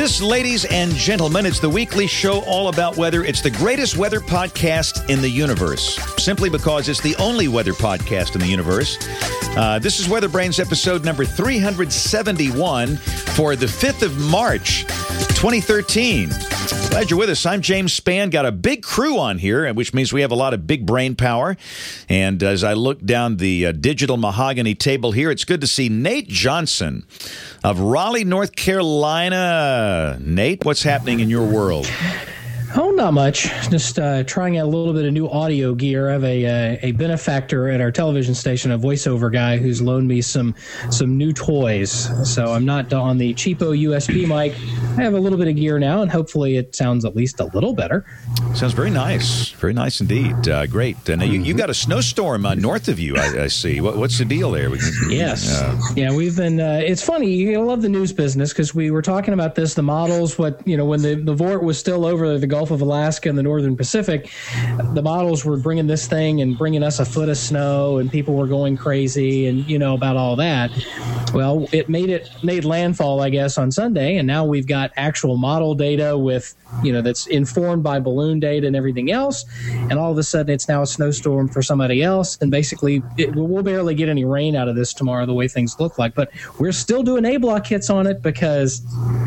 is, ladies and gentlemen, it's the weekly show all about weather. It's the greatest weather podcast in the universe, simply because it's the only weather podcast in the universe. This is Weather Brains episode number 371 for the 5th of March, 2013. Glad you're with us. I'm James Spann. Got a big crew on here, which means we have a lot of big brain power. And as I look down the digital mahogany table here, it's good to see Nate Johnson of Raleigh, North Carolina. Nate, what's happening in your world? Oh, not much. Just trying out a little bit of new audio gear. I have a benefactor at our television station, a voiceover guy, who's loaned me some new toys. So I'm not on the cheapo USB mic. I have a little bit of gear now, and hopefully it sounds at least a little better. Sounds very nice. Very nice indeed. Great. And you got a snowstorm north of you, I see. What's the deal there? Yes. Yeah, we've been, it's funny. You love the news business because we were talking about this, the models, when the Vort was still over the Gulf of Alaska and the Northern Pacific, the models were bringing this thing and bringing us a foot of snow, and people were going crazy and, about all that. Well, it made landfall, I guess, on Sunday, and now we've got actual model data with, that's informed by balloon data and everything else, and all of a sudden it's now a snowstorm for somebody else, and basically we'll barely get any rain out of this tomorrow the way things look like, but we're still doing A-block hits on it because...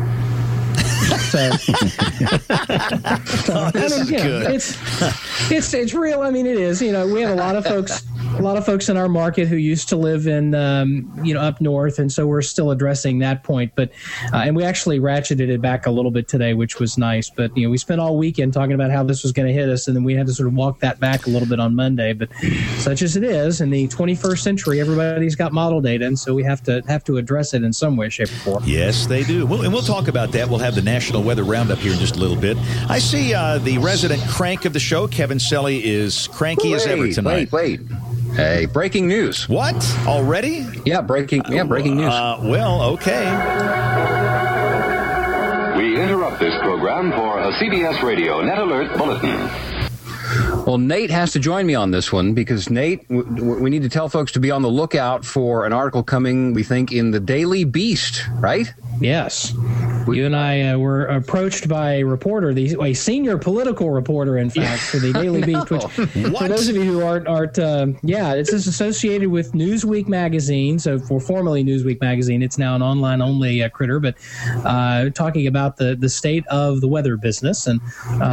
This is good. It's real. I mean, it is. We have a lot of folks in our market who used to live in up north, and so we're still addressing that point. But and we actually ratcheted it back a little bit today, which was nice. But we spent all weekend talking about how this was going to hit us, and then we had to sort of walk that back a little bit on Monday. But such as it is, in the 21st century, everybody's got model data, and so we have to address it in some way, shape, or form. Yes, they do. And we'll talk about that. We'll have the National Weather Roundup here in just a little bit. I see the resident crank of the show, Kevin Selly, is cranky as ever tonight. Wait. Hey, breaking news. What? Already? Yeah, breaking news. Well, okay. We interrupt this program for a CBS Radio Net Alert Bulletin. Well, Nate has to join me on this one because, Nate, we need to tell folks to be on the lookout for an article coming, we think, in the Daily Beast, right? Yes. You and I were approached by a reporter, a senior political reporter, in fact, for the Daily Beast. Which, for those of you who aren't, it's associated with Newsweek magazine. So, formerly Newsweek magazine, it's now an online-only critter. But talking about the state of the weather business, and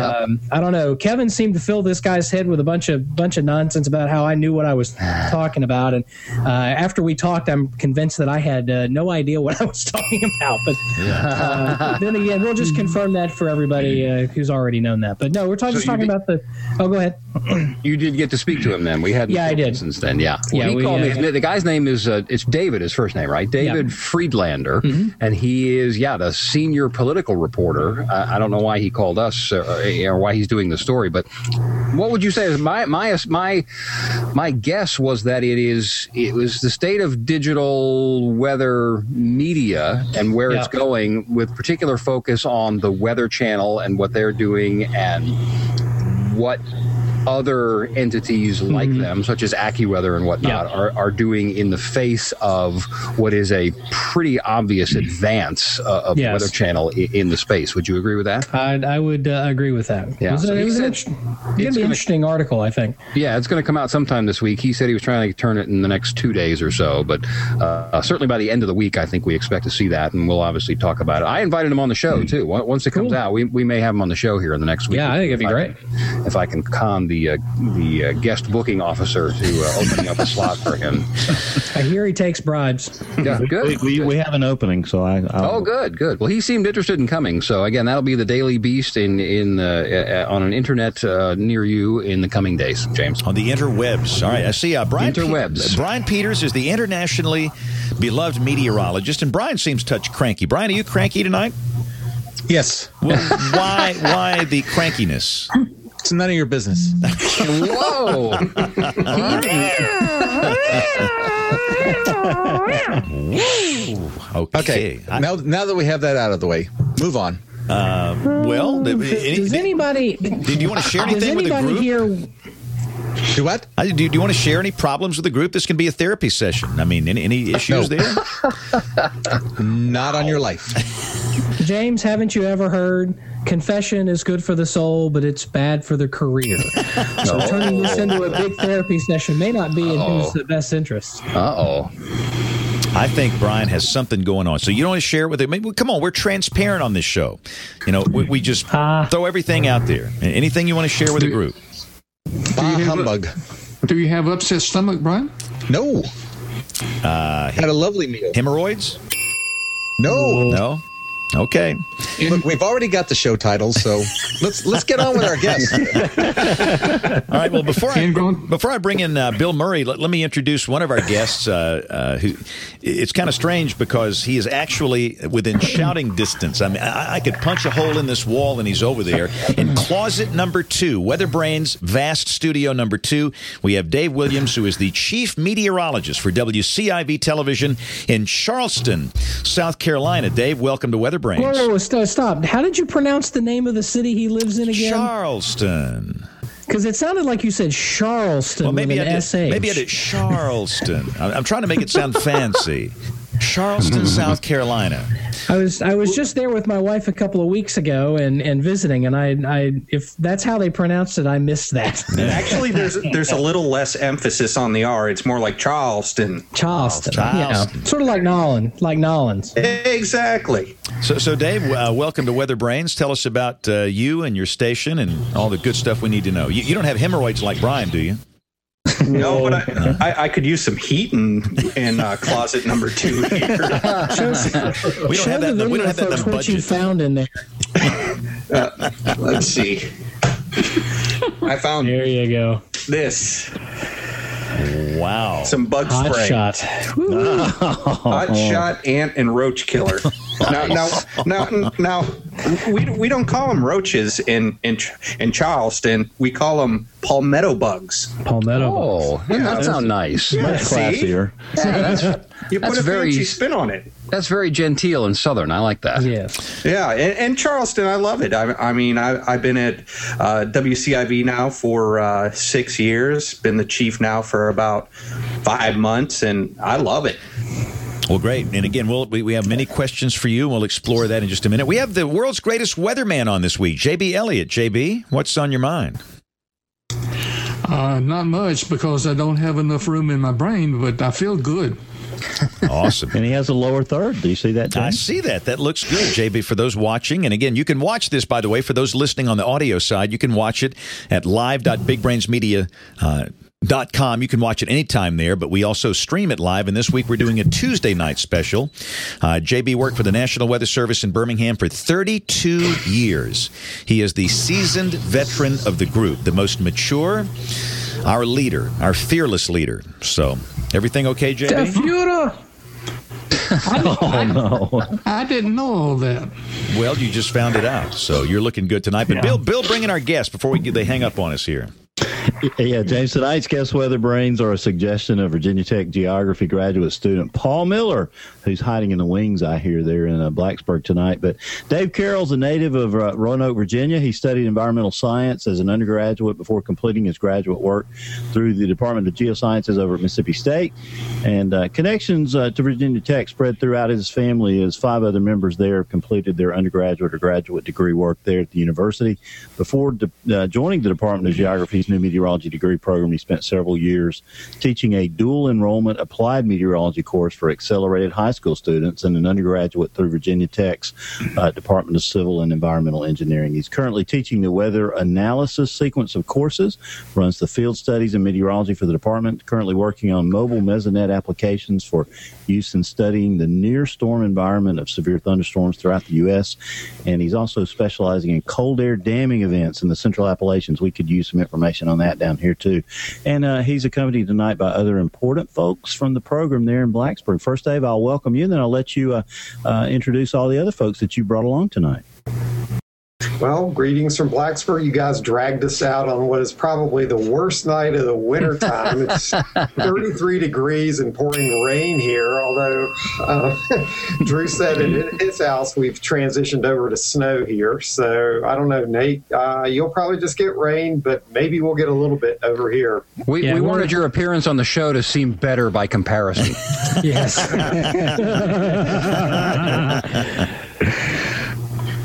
I don't know. Kevin seemed to fill this guy's head with a bunch of nonsense about how I knew what I was talking about. And after we talked, I'm convinced that I had no idea what I was talking about. But then again, we'll just confirm that for everybody who's already known that. But no, we're talking about the... Oh, go ahead. You did get to speak to him then. We had I did. Since then, yeah. Well, he called me. The guy's name is, it's David, his first name, right? David Friedlander. Mm-hmm. And he is, the senior political reporter. I don't know why he called us or why he's doing the story, but what would you say is my guess was that it was the state of digital weather media and where it's going, with particular focus on the Weather Channel and what they're doing and what other entities like them, such as AccuWeather and whatnot, are doing in the face of what is a pretty obvious advance of the Weather Channel in the space. Would you agree with that? I would agree with that. Yeah. It was going to be an interesting article, I think. Yeah, it's going to come out sometime this week. He said he was trying to turn it in the next 2 days or so, but certainly by the end of the week, I think we expect to see that, and we'll obviously talk about it. I invited him on the show, too. Once it comes out, we may have him on the show here in the next week. Yeah, I think it'd be great. If I can con the guest booking officer to opening up a slot for him. I hear he takes bribes. Yeah, good. We have an opening, so Oh, good. Well, he seemed interested in coming. So again, that'll be the Daily Beast on an internet near you in the coming days, James. On the interwebs. All right. I see. Interwebs. Brian Peters is the internationally beloved meteorologist, and Brian seems touch cranky. Brian, are you cranky tonight? Yes. Well, why the crankiness? It's none of your business. Whoa. Okay. Now that we have that out of the way, move on. Does anybody... Did you want to share anything with the group? Do what? Do you want to share any problems with the group? This can be a therapy session. I mean, any issues there? Not on your life. James, haven't you ever heard confession is good for the soul, but it's bad for the career? So turning this into a big therapy session may not be in who's the best interest. I think Brian has something going on. So you don't want to share it with him? Maybe, come on, we're transparent on this show. We just throw everything out there. Anything you want to share with the group. Humbug. Do you have upset stomach, Brian? No. Had a lovely meal. Hemorrhoids? No. Okay. Look, we've already got the show titles, so let's get on with our guests. All right. Well, before I bring in Bill Murray, let me introduce one of our guests. Who it's kind of strange because he is actually within shouting distance. I mean, I could punch a hole in this wall, and he's over there in closet number 2, WeatherBrain's vast studio number 2. We have Dave Williams, who is the chief meteorologist for WCIV Television in Charleston, South Carolina. Dave, welcome to WeatherBrains. Whoa, stop. How did you pronounce the name of the city he lives in again? Charleston. Because it sounded like you said Charleston. Well, maybe with an SH. Maybe I did Charleston. I'm trying to make it sound fancy. Charleston, South Carolina. I was just there with my wife a couple of weeks ago and visiting, and I if that's how they pronounced it, I missed that. Actually, there's a little less emphasis on the R. It's more like Charleston. Charleston. Yeah, sort of like Nolans. Exactly. So Dave, welcome to WeatherBrains. Tell us about you and your station and all the good stuff we need to know. You don't have hemorrhoids like Brian, do you? No, but I could use some heat in closet number 2 here. We don't have that in the budget. What you found in there? Let's see. I found. There you go. This. Wow. Some bug spray. Hot shot, ant, and roach killer. Now, we don't call them roaches in Charleston. We call them palmetto bugs. Oh, that sounds nice. Much classier. You put a fancy spin on it. That's very genteel and southern. I like that. Yes. Yeah, and Charleston, I love it. I mean, I've been at WCIV now for 6 years. Been the chief now for about 5 months, and I love it. Well, great. And again, we have many questions for you. We'll explore that in just a minute. We have the world's greatest weatherman on this week, J.B. Elliott. J.B., what's on your mind? Not much, because I don't have enough room in my brain, but I feel good. Awesome. And he has a lower third. Do you see that, James? I see that. That looks good, JB, for those watching. And again, you can watch this, by the way, for those listening on the audio side. You can watch it at live.bigbrainsmedia.com. You can watch it anytime there, but we also stream it live. And this week we're doing a Tuesday night special. JB worked for the National Weather Service in Birmingham for 32 years. He is the seasoned veteran of the group, the most mature, our leader, our fearless leader. So, everything okay, JB? The Fuhrer! I didn't know all that. Well, you just found it out, so you're looking good tonight. But Bill, bring in our guest before they hang up on us here. Yeah, James, tonight's guest WeatherBrains are a suggestion of Virginia Tech geography graduate student Paul Miller, who's hiding in the wings, I hear, there in Blacksburg tonight. But Dave Carroll's a native of Roanoke, Virginia. He studied environmental science as an undergraduate before completing his graduate work through the Department of Geosciences over at Mississippi State. And connections to Virginia Tech spread throughout his family, as 5 other members there completed their undergraduate or graduate degree work there at the university. Before joining the Department of Geography's new meteorology degree program, he spent several years teaching a dual enrollment applied meteorology course for accelerated high school students and an undergraduate through Virginia Tech's Department of Civil and Environmental Engineering. He's currently teaching the weather analysis sequence of courses, runs the field studies in meteorology for the department, currently working on mobile mesonet applications for use in studying the near storm environment of severe thunderstorms throughout the U.S. And he's also specializing in cold air damming events in the Central Appalachians. We could use some information on that down here too. And he's accompanied tonight by other important folks from the program there in Blacksburg. First, Dave, I'll welcome you, and then I'll let you introduce all the other folks that you brought along tonight. Well, greetings from Blacksburg. You guys dragged us out on what is probably the worst night of the winter time. It's 33 degrees and pouring rain here, although Drew said in his house we've transitioned over to snow here. So I don't know, Nate, you'll probably just get rain, but maybe we'll get a little bit over here. We wanted your appearance on the show to seem better by comparison. Yes.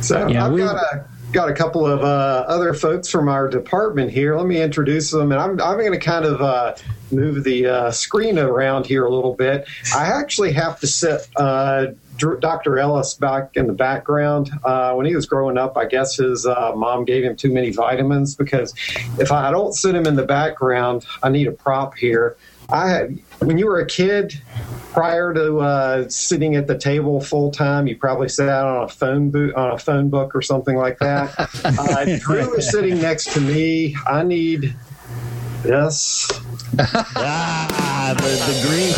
So I've got a couple of other folks from our department here. Let me introduce them, and I'm going to kind of move the screen around here a little bit. I actually have to sit Dr. Ellis back in the background. When he was growing up, I guess his mom gave him too many vitamins, because if I don't sit him in the background, I need a prop here. When you were a kid, prior to sitting at the table full time, you probably sat on a phone book or something like that. Drew is sitting next to me. I need this. The green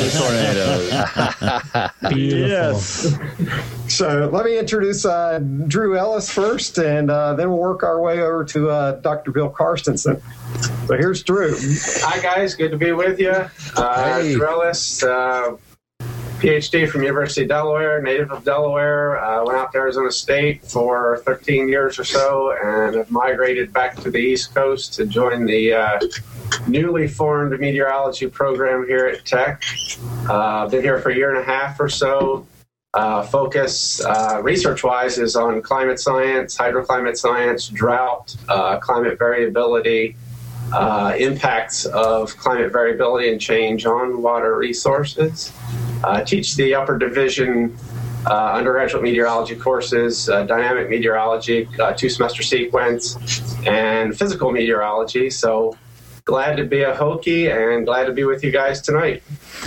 page of the tornado. Beautiful. Yes. So let me introduce Drew Ellis first, and then we'll work our way over to Dr. Bill Carstensen. So here's Drew. Hi, guys. Good to be with you. Hey. Drew Ellis, PhD from University of Delaware, native of Delaware. Went out to Arizona State for 13 years or so, and have migrated back to the East Coast to join the newly formed meteorology program here at Tech. Been here for a year and a half or so. Focus research-wise is on climate science, hydroclimate science, drought, climate variability, impacts of climate variability and change on water resources. Teach the upper division undergraduate meteorology courses, dynamic meteorology, 2-semester sequence, and physical meteorology. So glad to be a Hokie and glad to be with you guys tonight.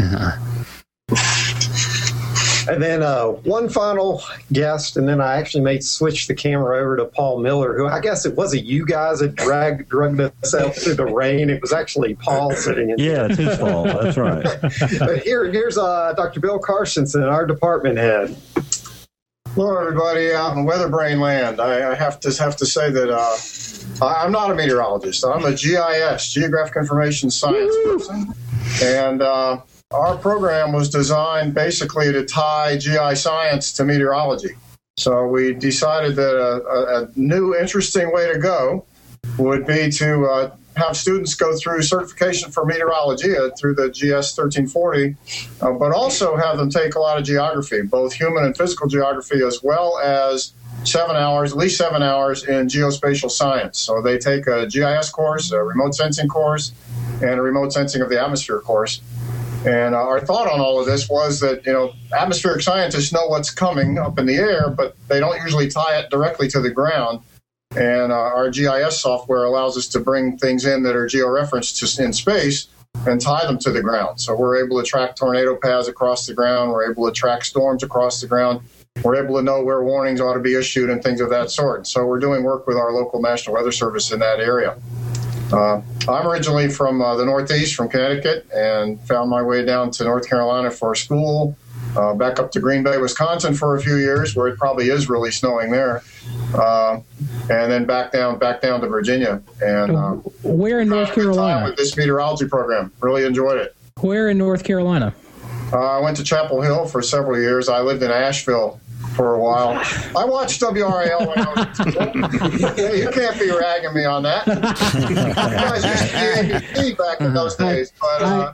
And then one final guest, and then I actually may switch the camera over to Paul Miller, who I guess it wasn't you guys that drugged us out through the rain. It was actually Paul sitting in Yeah, it's his fault. That's right. But here's Dr. Bill Carstensen, our department head. Hello, everybody out in Weatherbrain land. I have to say that I'm not a meteorologist. I'm a GIS, Geographic Information Science person. And our program was designed basically to tie GI science to meteorology. So we decided that a new, interesting way to go would be to have students go through certification for meteorology through the GS 1340, but also have them take a lot of geography, both human and physical geography, as well as at least 7 hours in geospatial science. So they take a GIS course, a remote sensing course, and a remote sensing of the atmosphere course. And our thought on all of this was that, atmospheric scientists know what's coming up in the air, but they don't usually tie it directly to the ground. And our GIS software allows us to bring things in that are georeferenced in space and tie them to the ground. So we're able to track tornado paths across the ground. We're able to track storms across the ground. We're able to know where warnings ought to be issued and things of that sort. So we're doing work with our local National Weather Service in that area. I'm originally from the Northeast, from Connecticut, and found my way down to North Carolina for school, back up to Green Bay, Wisconsin for a few years, where it probably is really snowing there, and then back down to Virginia. And where in North Carolina? With this meteorology program, really enjoyed it. Where in North Carolina? I went to Chapel Hill for several years. I lived in Asheville for a while. I watched WRAL when I was you can't be ragging me on that. You guys used to be ABC back in those days. But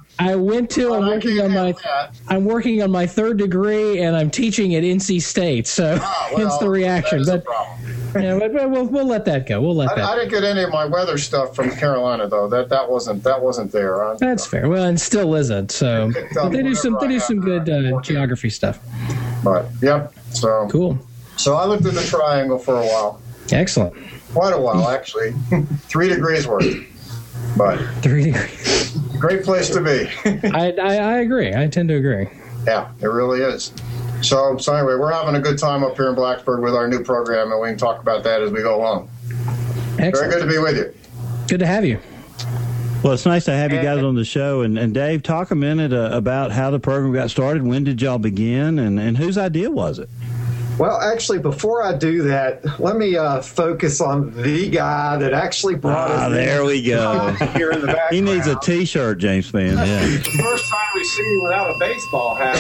I'm working on my third degree, and I'm teaching at NC State, so hence the reaction. But we'll let that go. I didn't get any of my weather stuff from Carolina, though. That wasn't there. That's fair. Well, and still isn't. So they do some good geography stuff. But yep. So cool. So I lived in the Triangle for a while. Excellent. Quite a while, actually. 3 degrees worth. But 3 degrees. Great place to be. I agree. I tend to agree. Yeah, it really is. So anyway, we're having a good time up here in Blacksburg with our new program, and we can talk about that as we go along. Excellent. Very good to be with you. Good to have you. Well, it's nice to have you guys on the show. And Dave, talk a minute about how the program got started. When did y'all begin, and whose idea was it? Well, actually, before I do that, let me focus on the guy that actually brought us. There we go. Here in the background. He needs a T-shirt, James Spann. Yeah. First time we see you without a baseball hat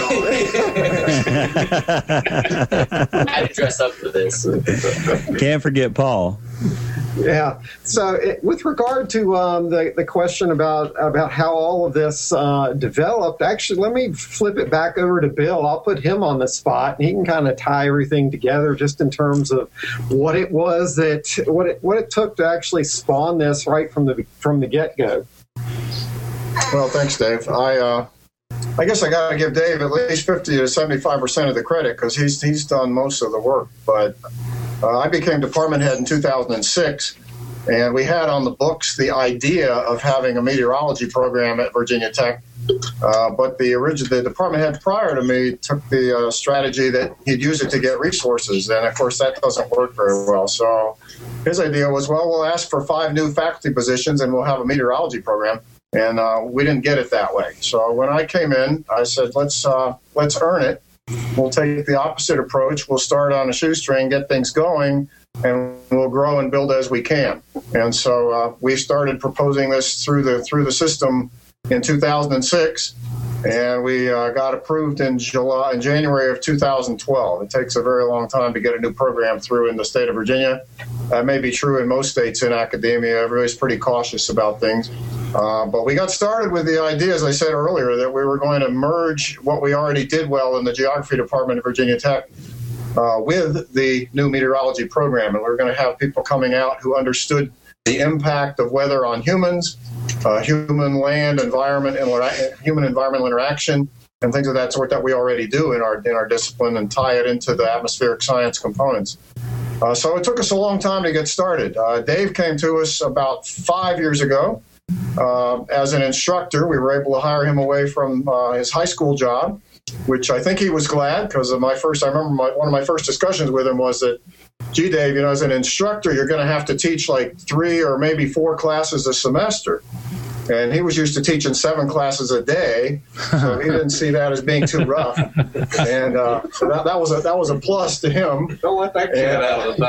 on. I had to dress up for this. Can't forget Paul. Yeah. So with regard to the question about how all of this developed, actually, let me flip it back over to Bill. I'll put him on the spot, and he can kind of tie everything together just in terms of what it was what it took to actually spawn this right from the get-go. Well, thanks, Dave. I guess I got to give Dave at least 50 to 75% of the credit because he's done most of the work. But I became department head in 2006, and we had on the books the idea of having a meteorology program at Virginia Tech. But the department head prior to me took the strategy that he'd use it to get resources, and of course that doesn't work very well. So his idea was, well, we'll ask for 5 new faculty positions and we'll have a meteorology program. And we didn't get it that way. So when I came in, I said, let's earn it. We'll take the opposite approach. We'll start on a shoestring, get things going, and we'll grow and build as we can. And so we started proposing this through the system in 2006, and we got approved in January of 2012. It takes a very long time to get a new program through in the state of Virginia. That may be true in most states in academia. Everybody's pretty cautious about things. But we got started with the idea, as I said earlier, that we were going to merge what we already did well in the geography department at Virginia Tech with the new meteorology program. And we were going to have people coming out who understood the impact of weather on humans, human land environment, and human environmental interaction, and things of that sort that we already do in our discipline, and tie it into the atmospheric science components. So it took us a long time to get started. Dave came to us about 5 years ago. As an instructor, we were able to hire him away from his high school job, which I think he was glad, because I remember one of my first discussions with him was that, gee, Dave, as an instructor, you're going to have to teach like 3 or maybe 4 classes a semester. And he was used to teaching 7 classes a day, so he didn't see that as being too rough. And so that was a plus to him. Don't let that kid out of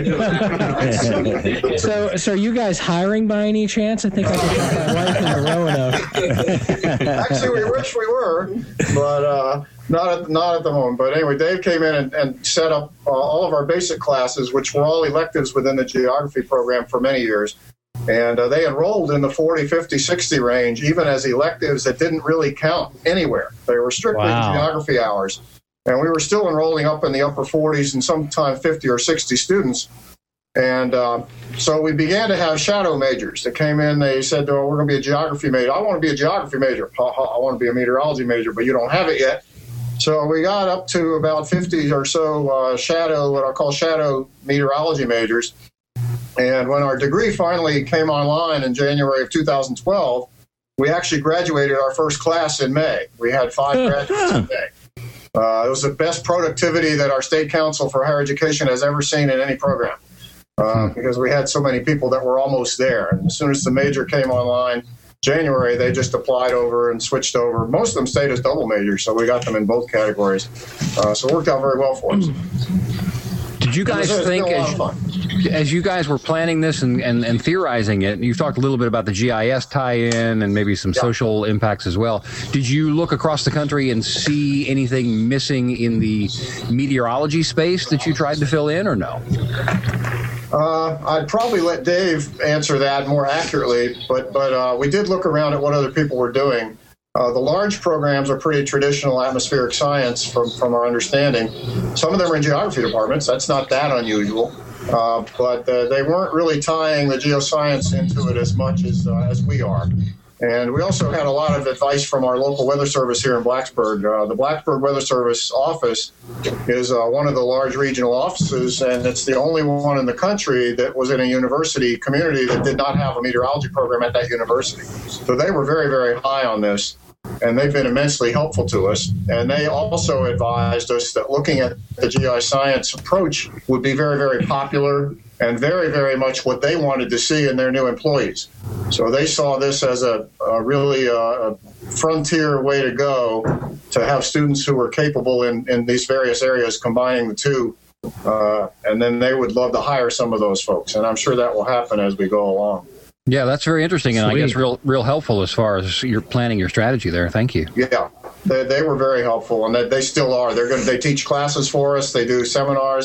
the night. So are you guys hiring by any chance? I think I could get my wife into Roanoke. Actually, we wish we were, but not at the moment. But anyway, Dave came in and set up all of our basic classes, which were all electives within the geography program for many years. And they enrolled in the 40, 50, 60 range, even as electives that didn't really count anywhere. They were strictly geography hours. And we were still enrolling up in the upper 40s and sometimes 50 or 60 students. And so we began to have shadow majors that came in. They said, oh, we're going to be a geography major. I want to be a geography major. I want to be a meteorology major, but you don't have it yet. So we got up to about 50 or so what I call shadow meteorology majors. And when our degree finally came online in January of 2012, we actually graduated our first class in May. We had 5 graduates in May. It was the best productivity that our State Council for Higher Education has ever seen in any program, because we had so many people that were almost there. And as soon as the major came online, January, they just applied over and switched over. Most of them stayed as double majors, so we got them in both categories. So it worked out very well for us. Did you guys think, as you guys were planning this and theorizing it, you've talked a little bit about the GIS tie-in and maybe some social impacts as well. Did you look across the country and see anything missing in the meteorology space that you tried to fill in, or no? I'd probably let Dave answer that more accurately, but we did look around at what other people were doing. The large programs are pretty traditional atmospheric science from our understanding. Some of them are in geography departments. That's not that unusual. But they weren't really tying the geoscience into it as much as we are. And we also had a lot of advice from our local weather service here in Blacksburg. The Blacksburg Weather Service office is one of the large regional offices, and it's the only one in the country that was in a university community that did not have a meteorology program at that university. So they were very, very high on this, and they've been immensely helpful to us. And they also advised us that looking at the geoscience approach would be very, very popular and very, very much what they wanted to see in their new employees. So they saw this as a really frontier way to go to have students who were capable in these various areas, combining the two. And then they would love to hire some of those folks. And I'm sure that will happen as we go along. Yeah, that's very interesting, and Sweet. I guess real helpful as far as you're planning your strategy there. Thank you. Yeah, they were very helpful, and they still are. They teach classes for us. They do seminars.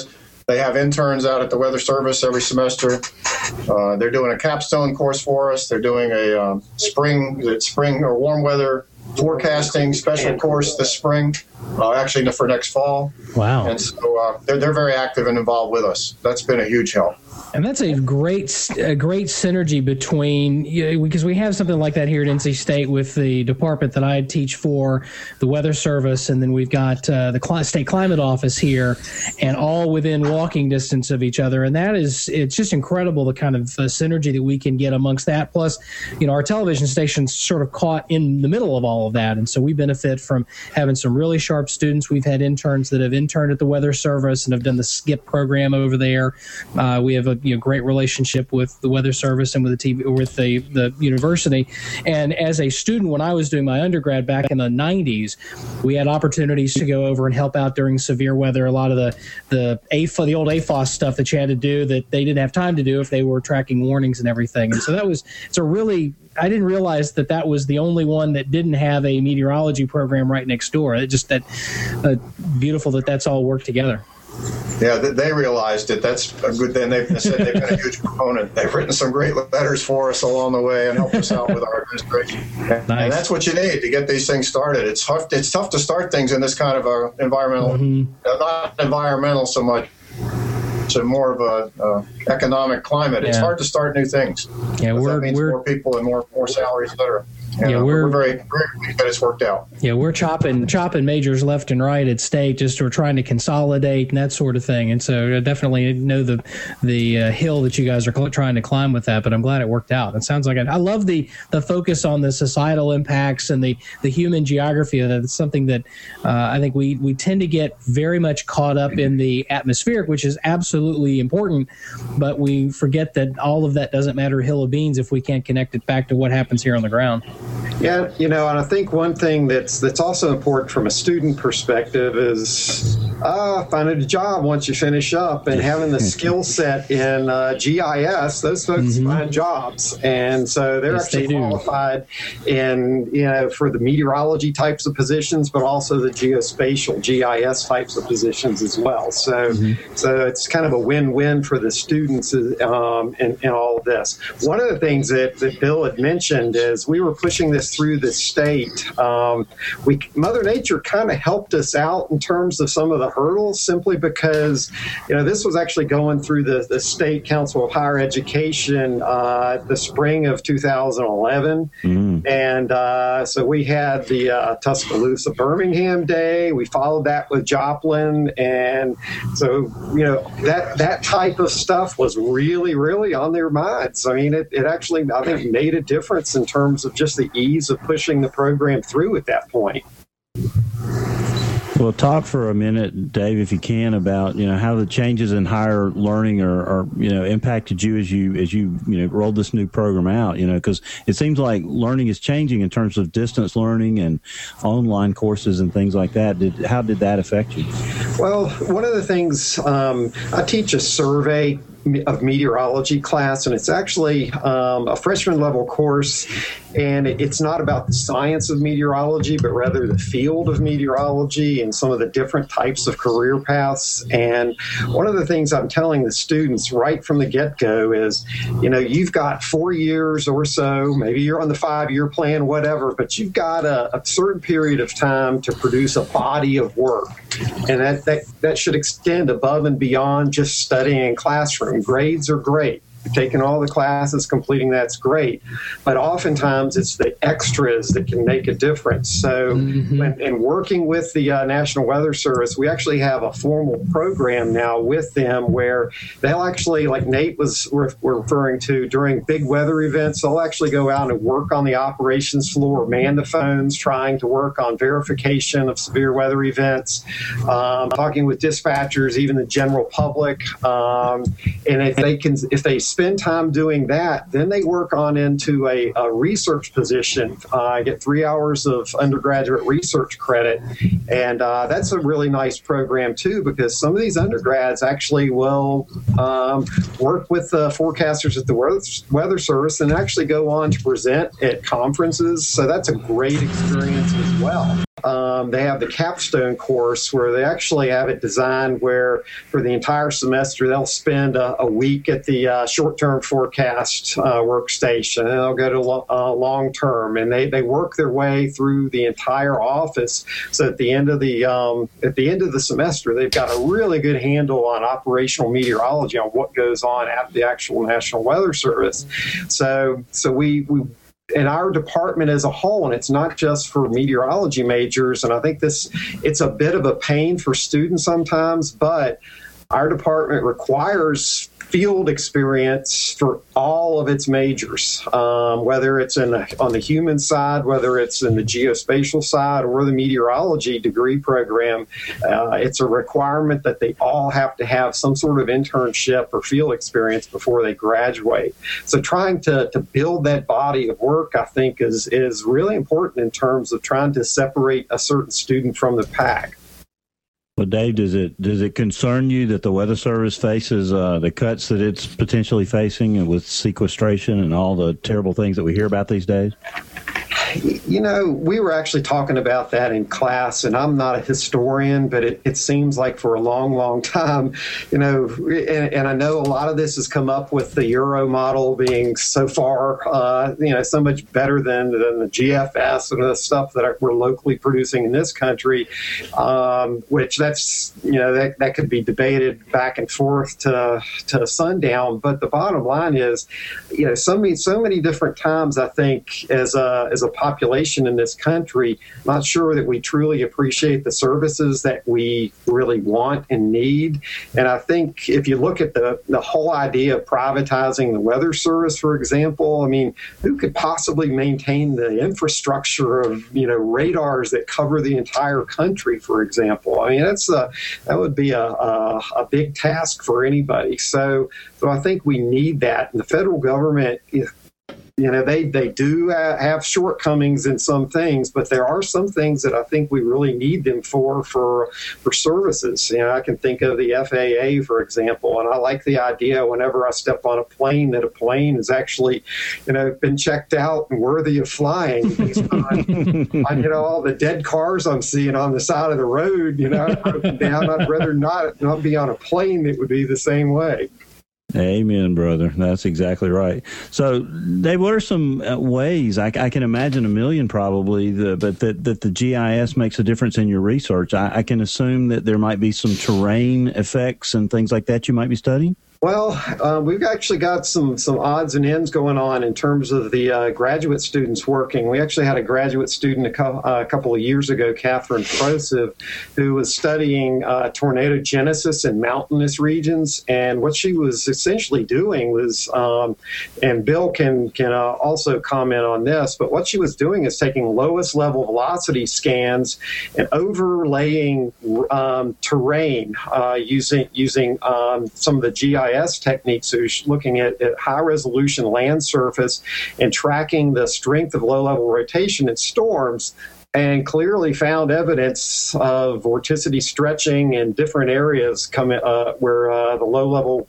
They have interns out at the Weather Service every semester. They're doing a capstone course for us. They're doing a spring or warm weather forecasting special course this spring, actually for next fall. Wow. And so they're very active and involved with us. That's been a huge help. And that's a great synergy between, because we have something like that here at NC State with the department that I teach for, the Weather Service, and then we've got the State Climate Office here, and all within walking distance of each other. And it's just incredible the kind of synergy that we can get amongst that. Plus, our television station's sort of caught in the middle of all of that, and so we benefit from having some really sharp students. We've had interns that have interned at the Weather Service and have done the SKIP program over there. We have a great relationship with the Weather Service and with the university. And as a student, when I was doing my undergrad back in the 90s, we had opportunities to go over and help out during severe weather. A lot of the old AFOS stuff that you had to do that they didn't have time to do if they were tracking warnings and everything. And so I didn't realize that was the only one that didn't have a meteorology program right next door. It's just beautiful that's all worked together. Yeah, they realized it. That's a good thing. They've said they've been a huge proponent. They've written some great letters for us along the way and helped us out with our administration. Nice. And that's what you need to get these things started. It's tough to start things in this kind of environmental, not environmental so much, to more of a economic climate. It's hard to start new things. Yeah, that means more people and more salaries, et cetera. We're very pleased that it's worked out. Yeah, we're chopping majors left and right at State. We're trying to consolidate and that sort of thing. And so I definitely know the hill that you guys are trying to climb with that. But I'm glad it worked out. It sounds like I love the focus on the societal impacts and the human geography. That's something that I think we tend to get very much caught up in the atmospheric, which is absolutely important. But we forget that all of that doesn't matter a hill of beans if we can't connect it back to what happens here on the ground. Yeah, and I think one thing that's also important from a student perspective is finding a job once you finish up and having the skill set in GIS. Those folks find jobs, and so they're actually qualified in for the meteorology types of positions, but also the geospatial GIS types of positions as well. So it's kind of a win-win for the students in all of this. One of the things that Bill had mentioned is we were pushing this through the state. Mother Nature kind of helped us out in terms of some of the hurdles, simply because this was actually going through the State Council of Higher Education the spring of 2011, and so we had the Tuscaloosa Birmingham Day. We followed that with Joplin, and so that type of stuff was really, really on their minds. I mean, it actually, I think, made a difference in terms of just the ease of pushing the program through at that point. Well, talk for a minute, Dave, if you can, about how the changes in higher learning are impacted you as you rolled this new program out. Because it seems like learning is changing in terms of distance learning and online courses and things like that. How did that affect you? Well, one of the things I teach a survey of meteorology class, and it's actually a freshman level course, and it's not about the science of meteorology, but rather the field of meteorology and some of the different types of career paths. And one of the things I'm telling the students right from the get-go is, you've got 4 years or so, maybe you're on the 5-year plan, whatever, but you've got a certain period of time to produce a body of work. And that should extend above and beyond just studying in classroom. Grades are great. Taking all the classes, completing that's great. But oftentimes it's the extras that can make a difference. So in working with the National Weather Service, we actually have a formal program now with them where they'll actually, like Nate was referring to, during big weather events, they'll actually go out and work on the operations floor, man the phones, trying to work on verification of severe weather events, talking with dispatchers, even the general public. And if they spend time doing that, then they work on into a research position. I get 3 hours of undergraduate research credit, and that's a really nice program too, because some of these undergrads actually will work with forecasters at the Weather Service and actually go on to present at conferences. So that's a great experience as well. they have the capstone course where they actually have it designed where for the entire semester they'll spend a week at the short-term forecast workstation, and they'll go to long-term, and they work their way through the entire office. So at the end of the semester, they've got a really good handle on operational meteorology, on what goes on at the actual National Weather Service. So we in our department as a whole, and it's not just for meteorology majors, and I think it's a bit of a pain for students sometimes, but our department requires field experience for all of its majors, whether it's on the human side, whether it's in the geospatial side, or the meteorology degree program. It's a requirement that they all have to have some sort of internship or field experience before they graduate. So trying to build that body of work, I think, is really important in terms of trying to separate a certain student from the pack. Well, Dave, does it concern you that the Weather Service faces the cuts that it's potentially facing with sequestration and all the terrible things that we hear about these days? You know, we were actually talking about that in class, and I'm not a historian, but it seems like for a long, long time, you know, and I know a lot of this has come up with the Euro model being so far, so much better than the GFS and the stuff that we're locally producing in this country, which that could be debated back and forth to sundown. But the bottom line is, you know, so many different times, I think, as a population in this country, not sure that we truly appreciate the services that we really want and need. And I think if you look at the whole idea of privatizing the Weather Service, for example, I mean, who could possibly maintain the infrastructure of, you know, radars that cover the entire country, for example? I mean, that would be a big task for anybody. So I think we need that. And the federal government, you know, they do have shortcomings in some things, but there are some things that I think we really need them for services. You know, I can think of the FAA, for example, and I like the idea whenever I step on a plane that a plane is actually, you know, been checked out and worthy of flying. You know, all the dead cars I'm seeing on the side of the road, you know, broken down. I'd rather not be on a plane that would be the same way. Amen, brother. That's exactly right. So, Dave, what are some ways, I can imagine a million probably, but that the GIS makes a difference in your research? I can assume that there might be some terrain effects and things like that you might be studying? Well, we've actually got some odds and ends going on in terms of the graduate students working. We actually had a graduate student a couple of years ago, Catherine Prosiv, who was studying tornado genesis in mountainous regions. And what she was essentially doing was, and Bill can also comment on this, but what she was doing is taking lowest level velocity scans and overlaying terrain using some of the GIS techniques. So looking at high resolution land surface and tracking the strength of low level rotation in storms, and clearly found evidence of vorticity stretching in different areas where the low-level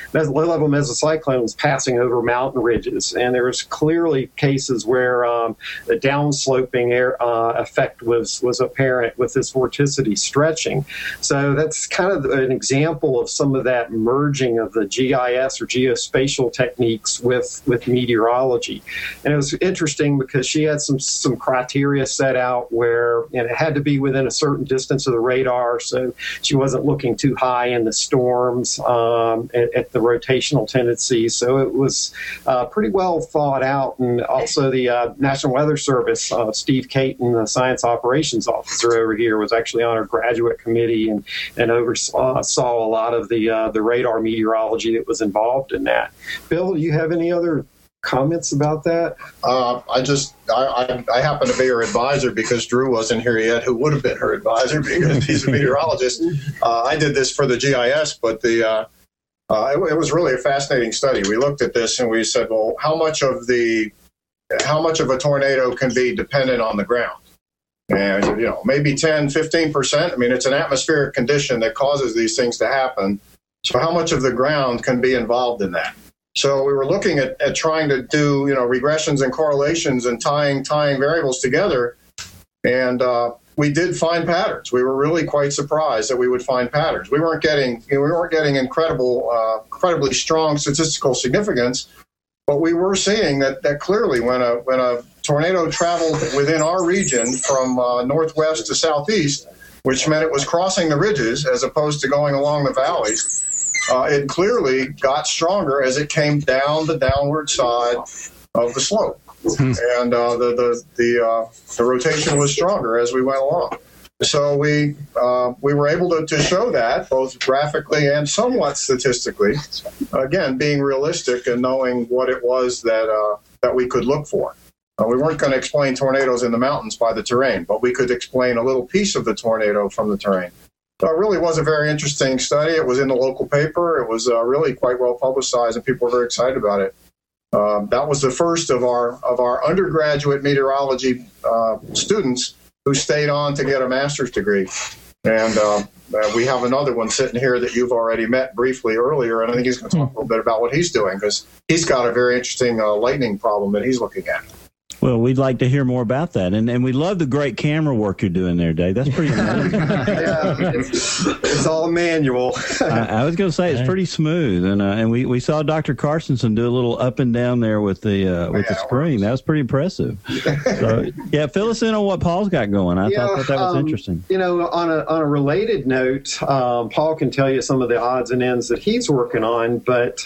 mesocyclone was passing over mountain ridges. And there was clearly cases where the downsloping effect was apparent with this vorticity stretching. So that's kind of an example of some of that merging of the GIS or geospatial techniques with meteorology. And it was interesting because she had some criteria set out where it had to be within a certain distance of the radar, so she wasn't looking too high in the storms at the rotational tendencies. So it was pretty well thought out. And also the National Weather Service, Steve Caton, the science operations officer over here, was actually on our graduate committee and oversaw a lot of the radar meteorology that was involved in that. Bill, do you have any other comments about that? I happen to be her advisor because Drew wasn't here yet, who would have been her advisor because he's a meteorologist. I did this for the GIS, but it was really a fascinating study. We looked at this and we said, well, how much of a tornado can be dependent on the ground? And, you know, maybe 10, 15%. I mean, it's an atmospheric condition that causes these things to happen. So how much of the ground can be involved in that? So we were looking at trying to do, you know, regressions and correlations and tying variables together. And we did find patterns. We were really quite surprised that we would find patterns. We weren't getting incredibly strong statistical significance, but we were seeing that clearly when a tornado traveled within our region from northwest to southeast, which meant it was crossing the ridges as opposed to going along the valleys, it clearly got stronger as it came down the downward side of the slope. And the rotation was stronger as we went along. So we were able to show that both graphically and somewhat statistically, again, being realistic and knowing what it was that we could look for. We weren't going to explain tornadoes in the mountains by the terrain, but we could explain a little piece of the tornado from the terrain. So it really was a very interesting study. It was in the local paper. It was really quite well publicized, and people were very excited about it. That was the first of our undergraduate meteorology students who stayed on to get a master's degree. And we have another one sitting here that you've already met briefly earlier, and I think he's going to talk a little bit about what he's doing, because he's got a very interesting lightning problem that he's looking at. Well, we'd like to hear more about that. And we love the great camera work you're doing there, Dave. That's pretty amazing. Yeah, it's all manual. I was going to say, it's pretty smooth. And we saw Dr. Carstensen do a little up and down there with the screen. That was pretty impressive. So, yeah, fill us in on what Paul's got going. I thought that was interesting. On a related note, Paul can tell you some of the odds and ends that he's working on. But,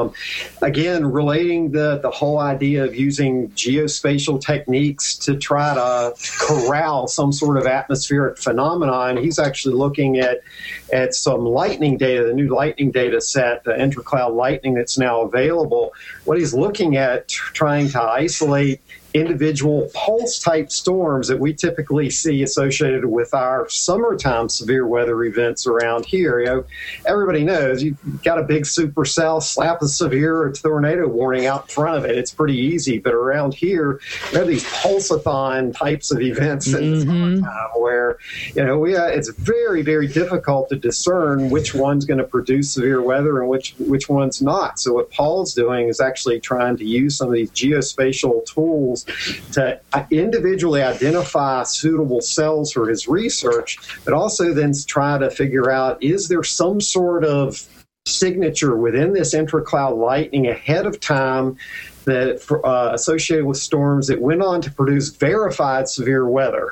again, relating the whole idea of using geospatial techniques to try to corral some sort of atmospheric phenomenon. He's actually looking at some lightning data, the new lightning data set, the intracloud lightning that's now available. What he's looking at, trying to isolate individual pulse-type storms that we typically see associated with our summertime severe weather events around here. Everybody knows you've got a big supercell, slap a severe or tornado warning out in front of it. It's pretty easy. But around here, we have these pulsathon types of events in the summertime where, it's very, very difficult to discern which one's going to produce severe weather and which one's not. So what Paul's doing is actually trying to use some of these geospatial tools to individually identify suitable cells for his research, but also then try to figure out, is there some sort of signature within this intracloud lightning ahead of time that associated with storms that went on to produce verified severe weather.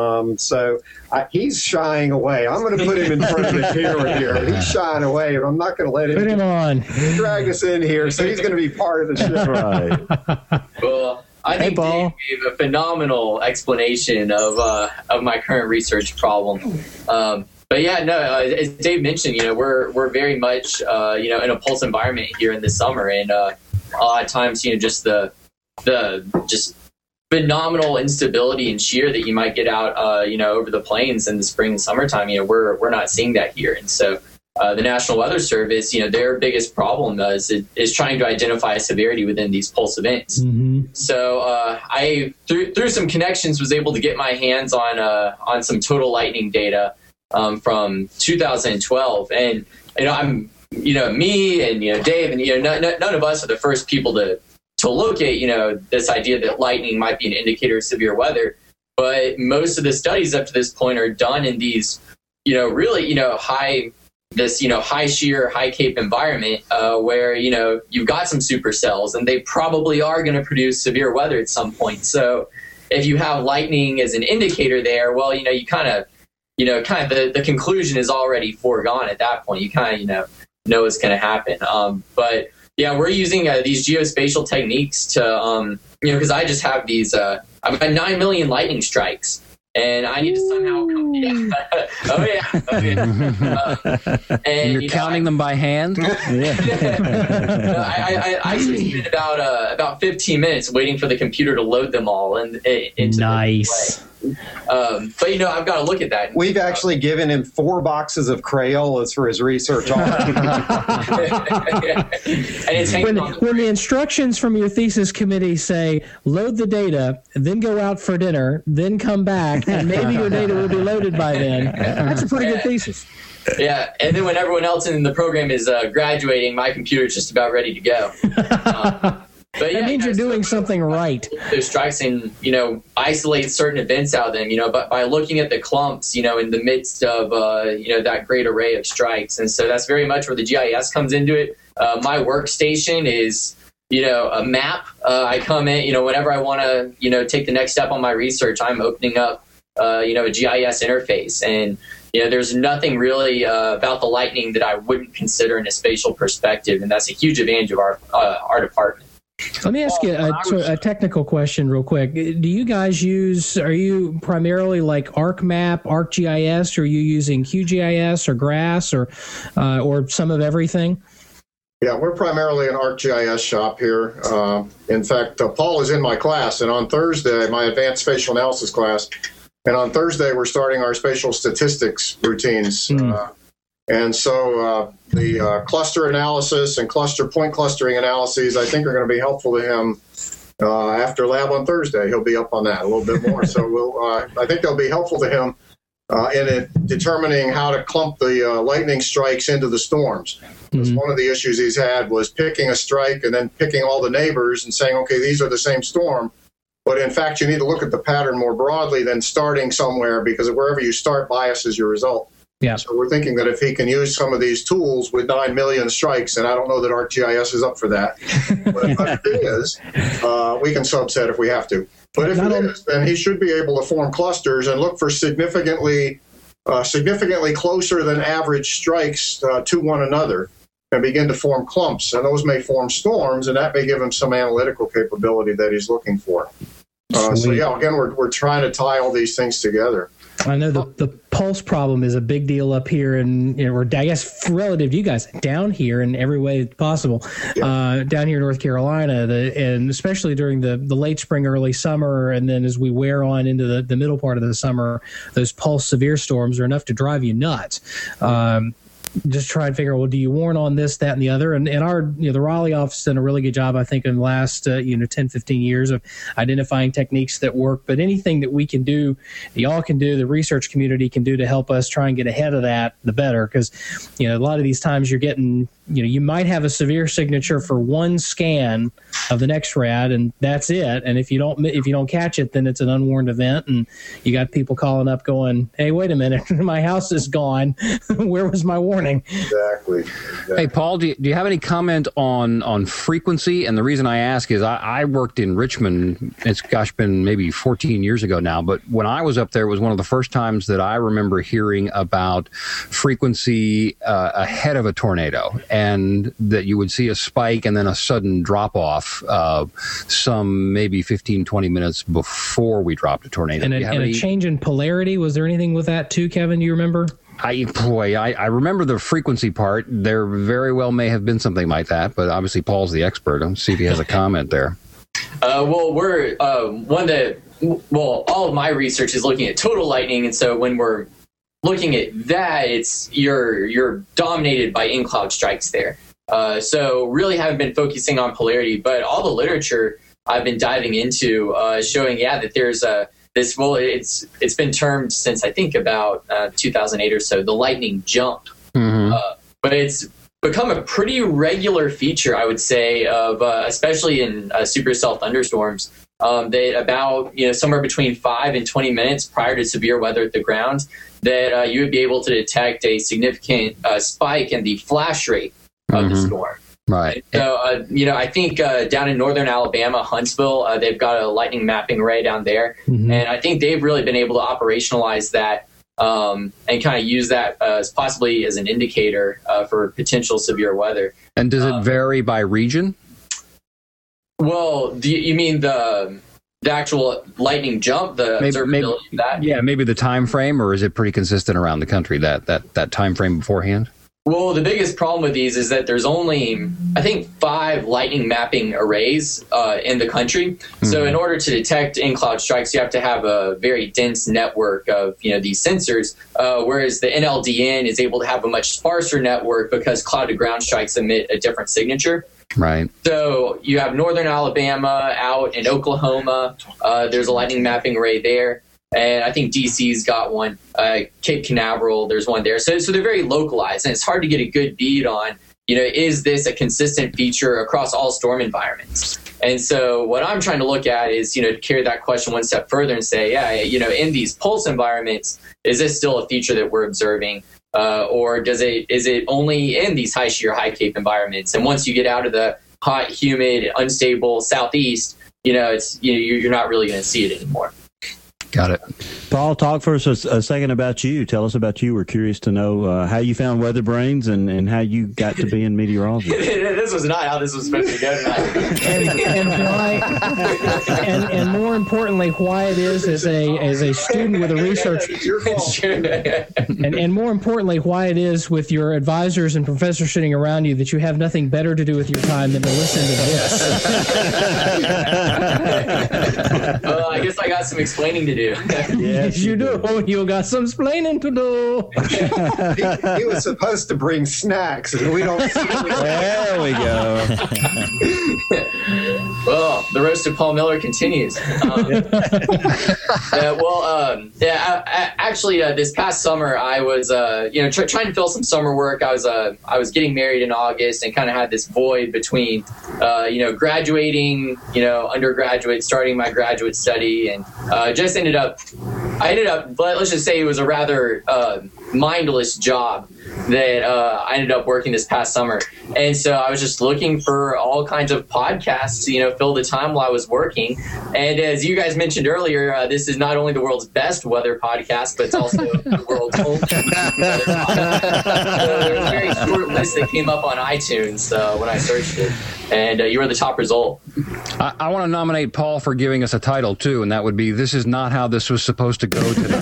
So he's shying away. I'm going to put him in front of the camera here. He's shying away, and I'm not going to let him put him on. Drag us in here. So he's going to be part of the show. Right. Well, I think Dave gave a phenomenal explanation of my current research problem. But yeah, no, as Dave mentioned, we're very much, in a pulse environment here in the summer, and a lot of times, just the just phenomenal instability and shear that you might get out, over the plains in the spring and summertime. We're not seeing that here, and so the National Weather Service, their biggest problem is trying to identify severity within these pulse events. Mm-hmm. So I through some connections was able to get my hands on some total lightning data from 2012, and I'm me and Dave and none of us are the first people to look at this idea that lightning might be an indicator of severe weather, but most of the studies up to this point are done in these really high shear, high cape environment where you've got some supercells and they probably are going to produce severe weather at some point. So if you have lightning as an indicator there, well, you kind of the conclusion is already foregone at that point. You kind of know what's going to happen. But yeah, we're using these geospatial techniques to because I just have these I've got 9 million lightning strikes. And I need to somehow come. Yeah. Oh yeah. And you're counting them by hand. I actually spent about 15 minutes waiting for the computer to load them all into nice. But I've got to look at that. We've actually given him 4 boxes of Crayolas for his research on it. And it's when the instructions from your thesis committee say load the data, then go out for dinner, then come back, and maybe your data will be loaded by then. That's a pretty good thesis. Yeah, and then when everyone else in the program is graduating, my computer's just about ready to go. But that means you're doing something right. Those strikes and, isolate certain events out of them, but by looking at the clumps, in the midst of, that great array of strikes. And so that's very much where the GIS comes into it. My workstation is, a map. I come in, whenever I want to, take the next step on my research, I'm opening up, a GIS interface. And, there's nothing really about the lightning that I wouldn't consider in a spatial perspective. And that's a huge advantage of our department. Let me ask you a technical question real quick. Do you guys are you primarily like ArcMap, ArcGIS, or are you using QGIS or GRASS or some of everything? Yeah, we're primarily an ArcGIS shop here. In fact, Paul is in my class, and on Thursday, my advanced spatial analysis class, and on Thursday, we're starting our spatial statistics routines. And so the cluster analysis and point clustering analyses, I think, are going to be helpful to him after lab on Thursday. He'll be up on that a little bit more. So I think they'll be helpful to him in determining how to clump the lightning strikes into the storms. Because one of the issues he's had was picking a strike and then picking all the neighbors and saying, okay, these are the same storm. But in fact, you need to look at the pattern more broadly than starting somewhere, because wherever you start biases your result. Yeah. So we're thinking that if he can use some of these tools with 9 million strikes, and I don't know that ArcGIS is up for that, but if it is, we can subset if we have to. But if it is, then he should be able to form clusters and look for significantly closer than average strikes to one another and begin to form clumps. And those may form storms, and that may give him some analytical capability that he's looking for. So, yeah, again, we're trying to tie all these things together. I know the pulse problem is a big deal up here, and or I guess relative to you guys down here in every way possible. Down here in North Carolina, and especially during the late spring, early summer, and then as we wear on into the middle part of the summer, those pulse severe storms are enough to drive you nuts. Just try and figure out, well, do you warn on this, that, and the other? And our, the Raleigh office has done a really good job, I think, in the last, 10, 15 years of identifying techniques that work. But anything that we can do, y'all can do, the research community can do to help us try and get ahead of that, the better. Because, a lot of these times you're getting, you might have a severe signature for one scan of the next rad, and that's it. And if you don't catch it, then it's an unwarned event, and you got people calling up going, "Hey, wait a minute, my house is gone. Where was my warning?" Exactly. Hey, Paul, do you have any comment on frequency? And the reason I ask is I worked in Richmond. It's been maybe 14 years ago now. But when I was up there, it was one of the first times that I remember hearing about frequency ahead of a tornado, and that you would see a spike and then a sudden drop off some maybe 15, 20 minutes before we dropped a tornado. And a change in polarity. Was there anything with that too, Kevin? Do you remember? I remember the frequency part. There very well may have been something like that, but obviously Paul's the expert. Let's see if he has a comment there. We're all of my research is looking at total lightning, and so when we're looking at that, you're dominated by in-cloud strikes there. So really haven't been focusing on polarity, but all the literature I've been diving into showing, that there's it's been termed since I think about 2008 or so, the lightning jump. Mm-hmm. But it's become a pretty regular feature, I would say, of especially in supercell thunderstorms. That about somewhere between 5 and 20 minutes prior to severe weather at the ground, that you would be able to detect a significant spike in the flash rate of the storm. Right. So, I think down in northern Alabama, Huntsville, they've got a lightning mapping array down there. Mm-hmm. And I think they've really been able to operationalize that and kind of use that as possibly as an indicator for potential severe weather. And does it vary by region? Well, you mean the actual lightning jump, the observability of that? Yeah, maybe the time frame, or is it pretty consistent around the country, that time frame beforehand? Well, the biggest problem with these is that there's only, I think, 5 lightning mapping arrays in the country. Mm-hmm. So in order to detect in-cloud strikes, you have to have a very dense network of these sensors, whereas the NLDN is able to have a much sparser network because cloud-to-ground strikes emit a different signature. Right. So you have northern Alabama, out in Oklahoma. There's a lightning mapping array there. And I think DC's got one. Cape Canaveral, there's one there. So they're very localized, and it's hard to get a good bead on, is this a consistent feature across all storm environments? And so what I'm trying to look at is, to carry that question one step further and say, in these pulse environments, is this still a feature that we're observing? Or is it only in these high shear, high cape environments? And once you get out of the hot, humid, unstable southeast, you're not really going to see it anymore. Got it. Paul, talk for us a second about you. Tell us about you. We're curious to know how you found Weather Brains and how you got to be in meteorology. This was not how this was supposed to go tonight. and more importantly, why it is as a student with a research. and more importantly, why it is with your advisors and professors sitting around you that you have nothing better to do with your time than to listen to this. Well, I guess I got some explaining to do. Yes, you do. You got some explaining to do. He was supposed to bring snacks, and we don't see it. There we go. Well, the roast of Paul Miller continues. Actually, this past summer, I was, trying to fill some summer work. I was getting married in August and kind of had this void between, graduating, undergraduate, starting my graduate study, and just ended up, let's just say it was a rather mindless job that I ended up working this past summer. And so I was just looking for all kinds of podcasts to, fill the time while I was working. And as you guys mentioned earlier, this is not only the world's best weather podcast, but it's also the world's only weather podcast. There was a very short list that came up on iTunes when I searched it. And you were the top result. I want to nominate Paul for giving us a title, too, and that would be This Is Not How This Was Supposed to Go Today.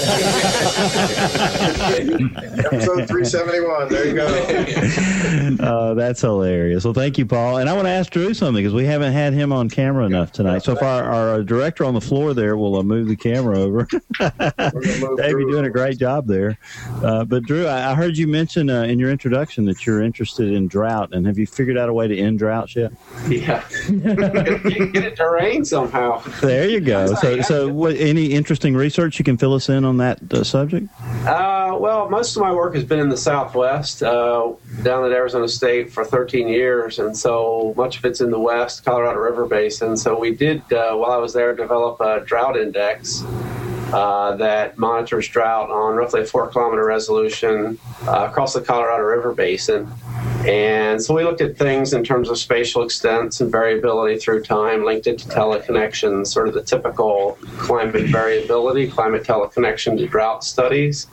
Episode 371. There you go. That's hilarious. Well, thank you, Paul. And I want to ask Drew something because we haven't had him on camera enough tonight. So if our director on the floor there will move the camera over. Dave, you're doing a great job there. But Drew, I heard you mention in your introduction that you're interested in drought. And have you figured out a way to end droughts yet? Yeah. Get it to rain somehow. There you go. So any interesting research you can fill us in on that subject? Well, most of my work has been in the Southwest, down at Arizona State for 13 years, and so much of it's in the West, Colorado River Basin. So we did, while I was there, develop a drought index that monitors drought on roughly a 4-kilometer resolution across the Colorado River Basin. And so we looked at things in terms of spatial extents and variability through time, linked it to teleconnections, sort of the typical climate variability, climate teleconnection to drought studies.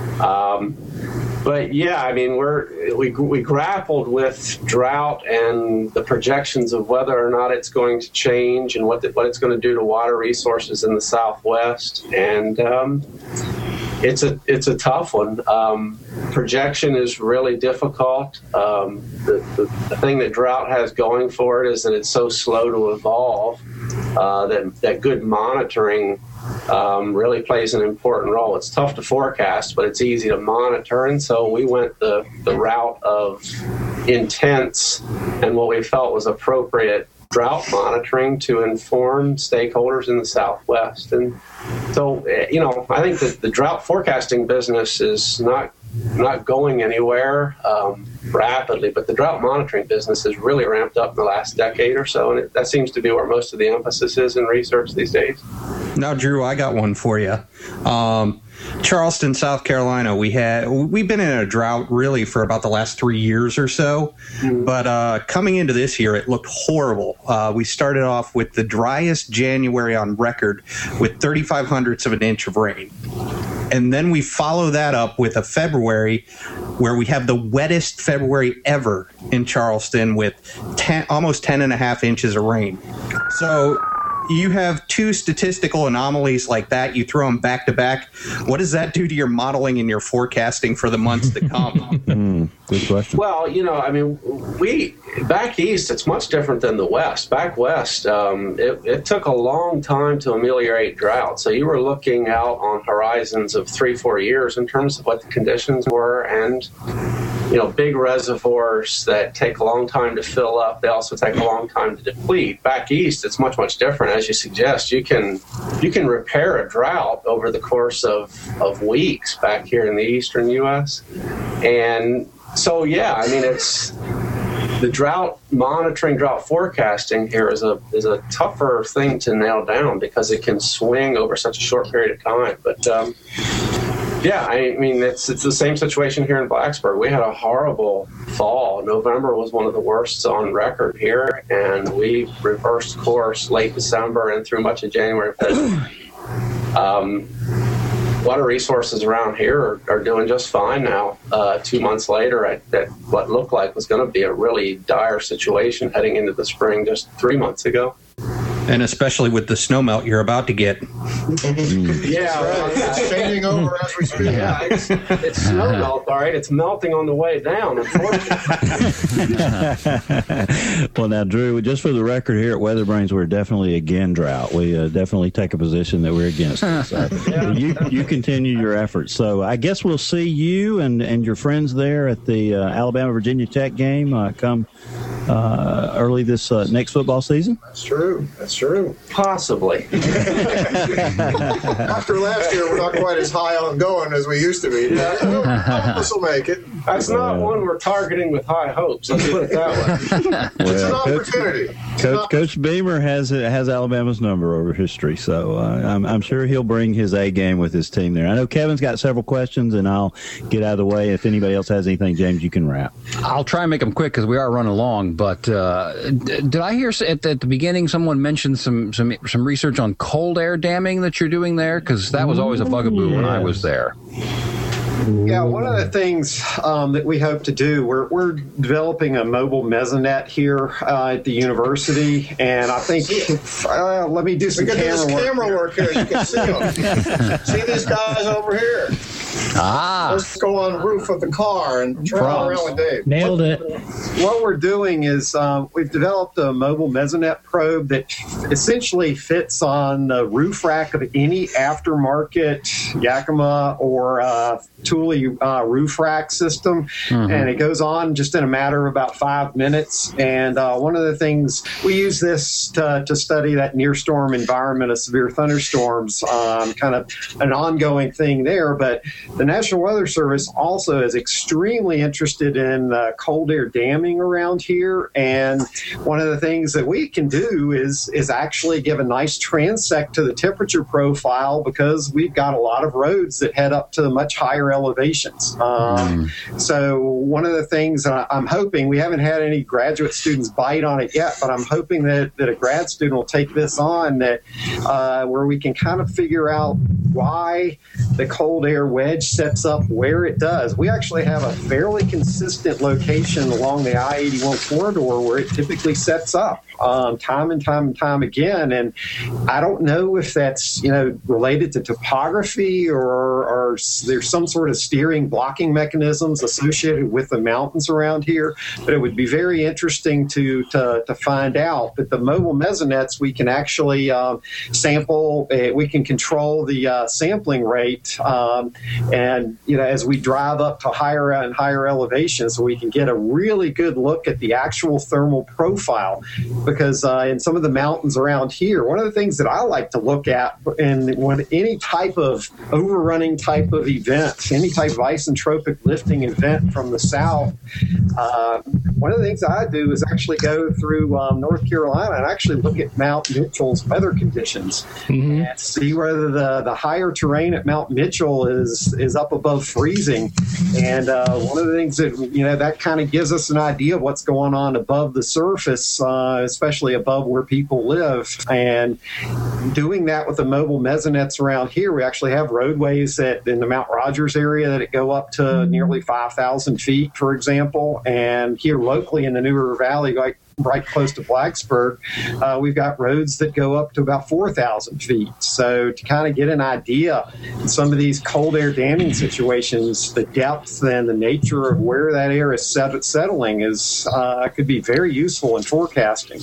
But yeah, I mean, we grappled with drought and the projections of whether or not it's going to change and what it's going to do to water resources in the Southwest. And it's a tough one. Projection is really difficult. The thing that drought has going for it is that it's so slow to evolve that good monitoring really plays an important role. It's tough to forecast, but it's easy to monitor. And so we went the route of intense and what we felt was appropriate drought monitoring to inform stakeholders in the Southwest. And so, I think that the drought forecasting business is not going anywhere rapidly, but the drought monitoring business has really ramped up in the last decade or so, and that seems to be where most of the emphasis is in research these days. Now, Drew, I got one for you. Charleston, South Carolina, we've been in a drought really for about the last 3 years or so, but coming into this year, it looked horrible. We started off with the driest January on record with 0.35 of an inch of rain. And then we follow that up with a February where we have the wettest February ever in Charleston with almost 10.5 inches of rain. So you have two statistical anomalies like that. You throw them back to back. What does that do to your modeling and your forecasting for the months to come? Good question. Well, back east, it's much different than the west. Back west, it took a long time to ameliorate drought. So you were looking out on horizons of 3-4 years in terms of what the conditions were, and big reservoirs that take a long time to fill up. They also take a long time to deplete. Back east, it's much, much different. As you suggest, you can repair a drought over the course of weeks back here in the eastern U.S. And so, yeah, I mean, the drought monitoring, drought forecasting here is a tougher thing to nail down because it can swing over such a short period of time. But yeah, I mean, it's the same situation here in Blacksburg. We had a horrible fall. November was one of the worst on record here, and we reversed course late December and through much of January. Water resources around here are doing just fine now. 2 months later, at what looked like was going to be a really dire situation heading into the spring just 3 months ago. And especially with the snowmelt you're about to get. Yeah, it's changing over as we speak. Yeah, it's snowmelt, all right? It's melting on the way down, unfortunately. Well, now, Drew, just for the record here at Weather Brains, we're definitely against drought. We definitely take a position that we're against it. So you continue your efforts. So I guess we'll see you and your friends there at the Alabama-Virginia Tech game come early this next football season. That's true. Possibly. After last year, we're not quite as high on going as we used to be. This will make it. That's not one we're targeting with high hopes. Let's put it that way. It's an opportunity. Coach Beamer has Alabama's number over history, so I'm sure he'll bring his A game with his team there. I know Kevin's got several questions, and I'll get out of the way. If anybody else has anything, James, you can wrap. I'll try and make them quick because we are running long. But did I hear at the beginning someone mention some research on cold air damming that you're doing there? Because that was always a bugaboo when I was there. Yeah, one of the things that we hope to do, we're developing a mobile mesonet here at the university, and I think let me do some camera work here. You can see them. See these guys over here. Let's go on the roof of the car and travel around with Dave. Nailed it. What we're doing is we've developed a mobile mesonet probe that essentially fits on the roof rack of any aftermarket Yakima or Thule roof rack system, and it goes on just in a matter of about 5 minutes. And one of the things we use this to study that near storm environment of severe thunderstorms, kind of an ongoing thing there. But the National Weather Service also is extremely interested in cold air damming around here, and one of the things that we can do is actually give a nice transect to the temperature profile, because we've got a lot of roads that head up to much higher elevations. So one of the things I'm hoping, we haven't had any graduate students bite on it yet, but I'm hoping that a grad student will take this on, that where we can kind of figure out why the cold air wedge sets up where it does. We actually have a fairly consistent location along the I-81 corridor where it typically sets up time and time again. And I don't know if that's related to topography or there's some sort of steering blocking mechanisms associated with the mountains around here, but it would be very interesting to find out. But the mobile mesonets, we can actually sample, we can control the sampling rate, and as we drive up to higher and higher elevations, so we can get a really good look at the actual thermal profile. Because in some of the mountains around here, one of the things that I like to look at when any type of overrunning type of event, any type of isentropic lifting event from the south, one of the things I do is actually go through North Carolina and actually look at Mount Mitchell's weather conditions and see whether the higher terrain at Mount Mitchell is up above freezing. And one of the things that that kind of gives us an idea of what's going on above the surface, especially above where people live. And doing that with the mobile mesonets around here, we actually have roadways in the Mount Rogers area that go up to nearly 5,000 feet, for example. And here locally in the New River Valley, right close to Blacksburg, we've got roads that go up to about 4,000 feet. So to kind of get an idea in some of these cold air damming situations, the depth and the nature of where that air is settling could be very useful in forecasting.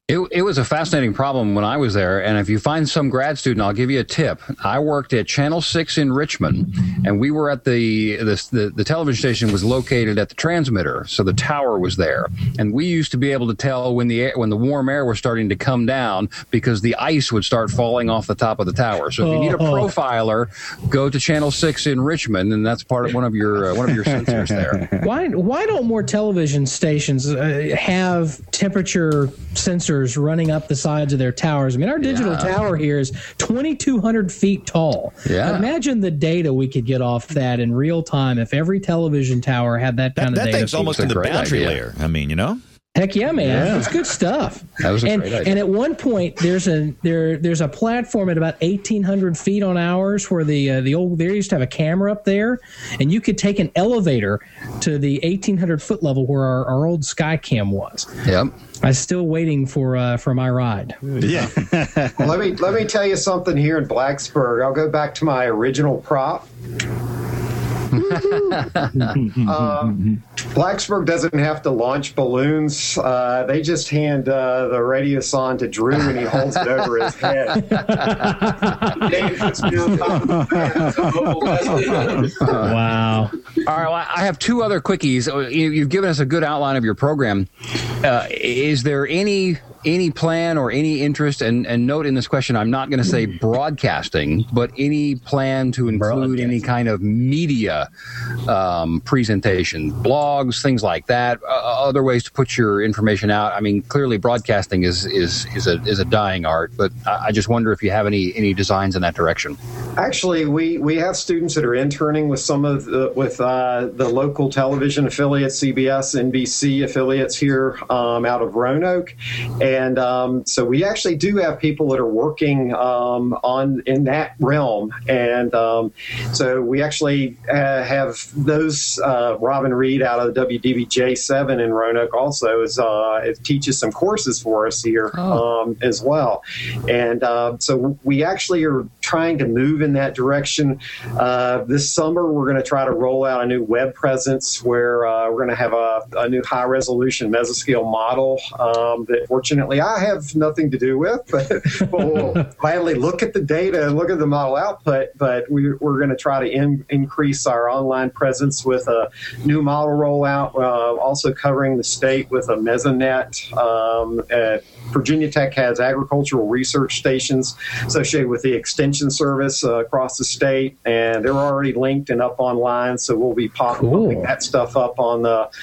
It was a fascinating problem when I was there, and if you find some grad student, I'll give you a tip. I worked at Channel 6 in Richmond, and we were at the television station was located at the transmitter, so the tower was there, and we used to be able to tell when the warm air was starting to come down because the ice would start falling off the top of the tower. So if you need a profiler, go to Channel 6 in Richmond, and that's part of one of your sensors there. Why don't more television stations have temperature sensors running up the sides of their towers? I mean, our digital tower here is 2,200 feet tall. Yeah. Imagine the data we could get off that in real time if every television tower had that kind of data. That thing's almost in the boundary layer. I mean, you know? Heck yeah, man! Yeah. It's good stuff. That was a great idea. And at one point, there's a platform at about 1,800 feet on ours where they used to have a camera up there, and you could take an elevator to the 1,800 foot level where our old Skycam was. Yep. I'm still waiting for my ride. Yeah. Let me tell you something here in Blacksburg. I'll go back to my original prop. Blacksburg doesn't have to launch balloons. They just hand the radiosonde to Drew and he holds it over his head. Wow. All right, well, I have two other quickies. You've given us a good outline of your program. Is there any plan or any interest, and note in this question, I'm not going to say broadcasting, but any plan to include any kind of media presentation, blogs, things like that, other ways to put your information out? I mean, clearly broadcasting is a dying art, but I just wonder if you have any designs in that direction. Actually, we have students that are interning with some of the local television affiliates, CBS, NBC affiliates here out of Roanoke. And so we actually do have people that are working in that realm. And so we actually have those. Robin Reed out of the WDBJ7 in Roanoke also it teaches some courses for us here as well. And so we actually are trying to move in that direction. This summer, we're going to try to roll out a new web presence where we're going to have a new high-resolution mesoscale model that fortunately I have nothing to do with, but we'll finally look at the data and look at the model output. But we're going to try to increase our online presence with a new model rollout, also covering the state with a Mesonet. Virginia Tech has agricultural research stations associated with the Extension Service across the state, and they're already linked and up online, so we'll be popping that stuff up on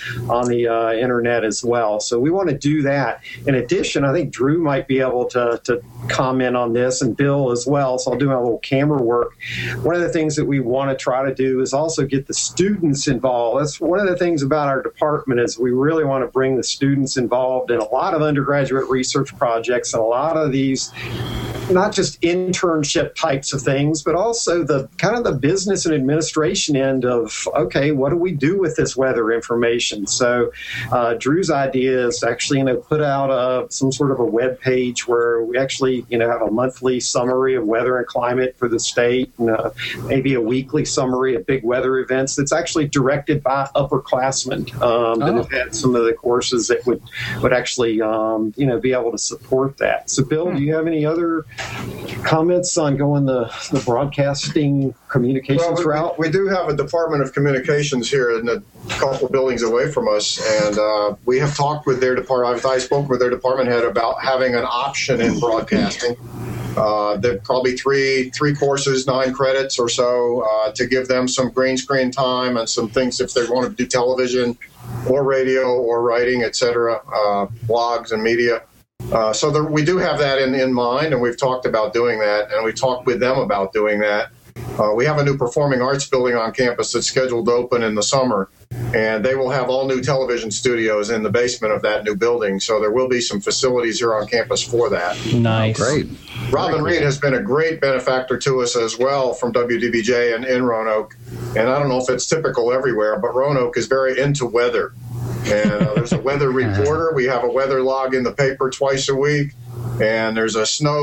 the internet as well. So we want to do that. In addition, I think Drew might be able to comment on this, and Bill as well, so I'll do my little camera work. One of the things that we want to try to do is also get the students involved. That's one of the things about our department is we really want to bring the students involved in a lot of undergraduate research projects and a lot of these not just internship types of things, but also the kind of the business and administration end of, okay, what do we do with this weather information? So Drew's idea is actually put out some sort of a web page where we actually have a monthly summary of weather and climate for the state, and maybe a weekly summary of big weather events that's actually directed by upperclassmen that have had some of the courses that would actually be able to support that. So Bill, do you have any other comments on going the broadcasting communications route? We do have a Department of Communications here in a couple buildings away from us, and we have talked with their department. I spoke with their department head about having an option in broadcasting. There are probably three courses, 9 credits or so, to give them some green screen time and some things if they want to do television or radio or writing, etc., blogs and media. So we do have that in mind, and we've talked about doing that, and we talked with them about doing that. We have a new performing arts building on campus that's scheduled to open in the summer, and they will have all new television studios in the basement of that new building. So there will be some facilities here on campus for that. Nice. Great. Robin Reed has been a great benefactor to us as well from WDBJ and in Roanoke. And I don't know if it's typical everywhere, but Roanoke is very into weather. And there's a weather reporter. We have a weather log in the paper twice a week. And there's a snow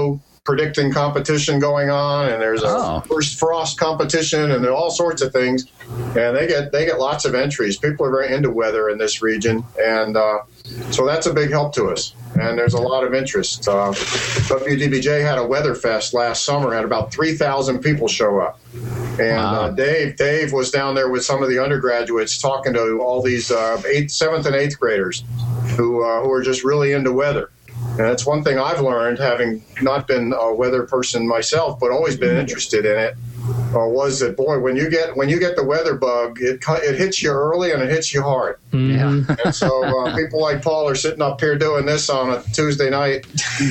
predicting competition going on, and there's a first frost competition, and there are all sorts of things. And they get lots of entries. People are very into weather in this region, and so that's a big help to us. And there's a lot of interest. WDBJ had a weather fest last summer, had about 3,000 people show up. And Dave was down there with some of the undergraduates talking to all these 7th and 8th graders who are just really into weather. And that's one thing I've learned, having not been a weather person myself, but always been interested in it, was that, boy, when you get the weather bug, it hits you early and it hits you hard. Mm-hmm. And so people like Paul are sitting up here doing this on a Tuesday night,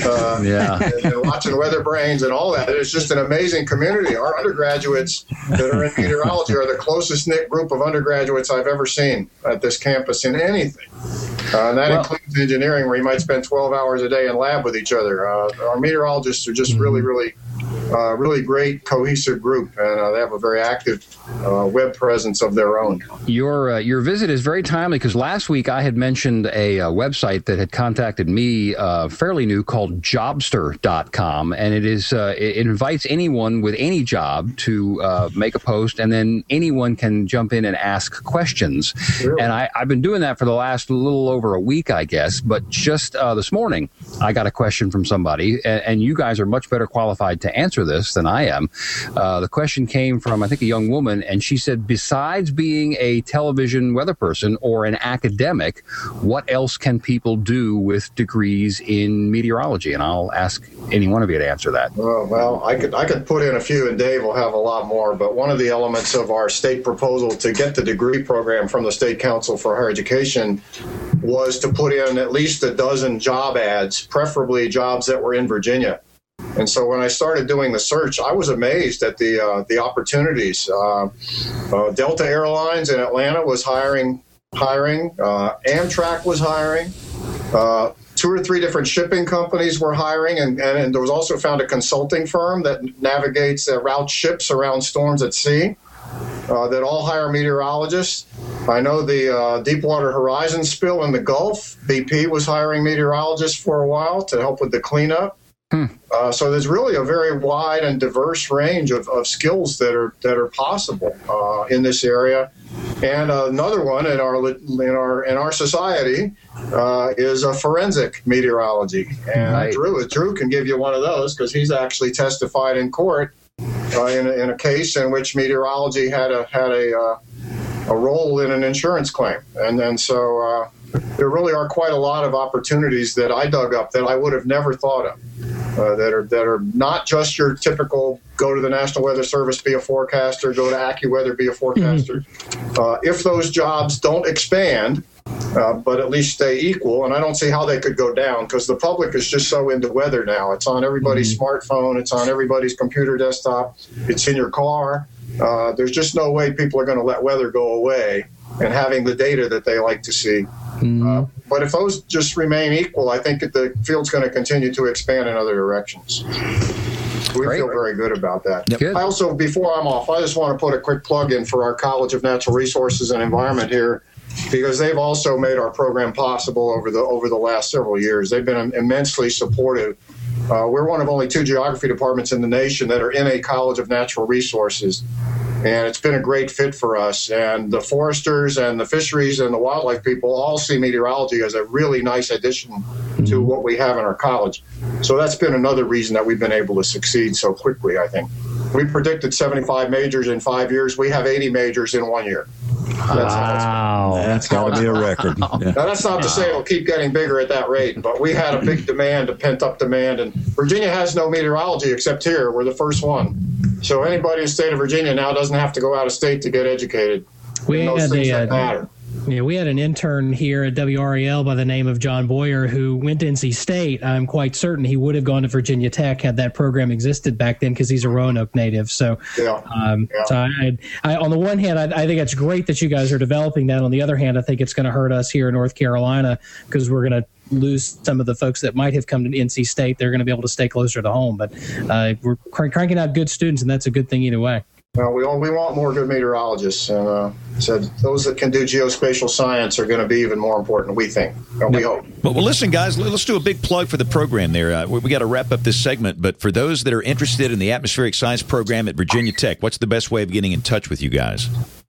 and watching Weather Brains and all that. It's just an amazing community. Our undergraduates that are in meteorology are the closest knit group of undergraduates I've ever seen at this campus in anything. And that includes engineering, where you might spend 12 hours a day in lab with each other. Our meteorologists are just really great, cohesive group, and they have a very active web presence of their own. Your visit is very timely, because last week I had mentioned a website that had contacted me, fairly new, called Jobster.com, and it invites anyone with any job to make a post, and then anyone can jump in and ask questions. Really? And I've been doing that for the last little over a week, I guess, but just this morning I got a question from somebody, and you guys are much better qualified to answer this than I am. The question came from, I think, a young woman, and she said, besides being a television weather person or an academic, what else can people do with degrees in meteorology? And I'll ask any one of you to answer that. Well, I could put in a few, and Dave will have a lot more, but one of the elements of our state proposal to get the degree program from the State Council for Higher Education was to put in at least a dozen job ads, preferably jobs that were in Virginia. And so when I started doing the search, I was amazed at the opportunities. Delta Airlines in Atlanta was hiring. Amtrak was hiring. 2 or 3 different shipping companies were hiring, and there was also found a consulting firm that navigates routes ships around storms at sea. That all hire meteorologists. I know the Deepwater Horizon spill in the Gulf, BP was hiring meteorologists for a while to help with the cleanup. So there's really a very wide and diverse range of skills that are possible in this area. And another one in our society is a forensic meteorology. And Drew can give you one of those, because he's actually testified in court in a case in which meteorology had a role in an insurance claim. And so there really are quite a lot of opportunities that I dug up that I would have never thought of, that are not just your typical go to the National Weather Service, be a forecaster, go to AccuWeather, be a forecaster. If those jobs don't expand, but at least stay equal, and I don't see how they could go down, because the public is just so into weather now. It's on everybody's smartphone, it's on everybody's computer desktop, it's in your car. There's just no way people are going to let weather go away, and having the data that they like to see. But if those just remain equal, I think that the field's going to continue to expand in other directions. We feel very good about that. Yep. I also, before I'm off, I just want to put a quick plug in for our College of Natural Resources and Environment here, because they've also made our program possible over the last several years. They've been immensely supportive. We're one of only 2 geography departments in the nation that are in a College of Natural Resources, and it's been a great fit for us. And the foresters and the fisheries and the wildlife people all see meteorology as a really nice addition to what we have in our college. So that's been another reason that we've been able to succeed so quickly, I think. We predicted 75 majors in 5 years. We have 80 majors in 1 year. That's got to be a record. Now, that's not to say it'll keep getting bigger at that rate, but we had a big demand, a pent-up demand, and Virginia has no meteorology except here. We're the first one. So anybody in the state of Virginia now doesn't have to go out of state to get educated. We had an intern here at WRAL by the name of John Boyer who went to NC State. I'm quite certain he would have gone to Virginia Tech had that program existed back then, because he's a Roanoke native. So, So I on the one hand, I think it's great that you guys are developing that. On the other hand, I think it's going to hurt us here in North Carolina, because we're going to lose some of the folks that might have come to NC State. They're going to be able to stay closer to home. But we're cranking out good students, and that's a good thing either way. Well, we want more good meteorologists, and said those that can do geospatial science are going to be even more important, we think, and we hope. Well, listen, guys, let's do a big plug for the program there. We got to wrap up this segment, but for those that are interested in the atmospheric science program at Virginia Tech, what's the best way of getting in touch with you guys?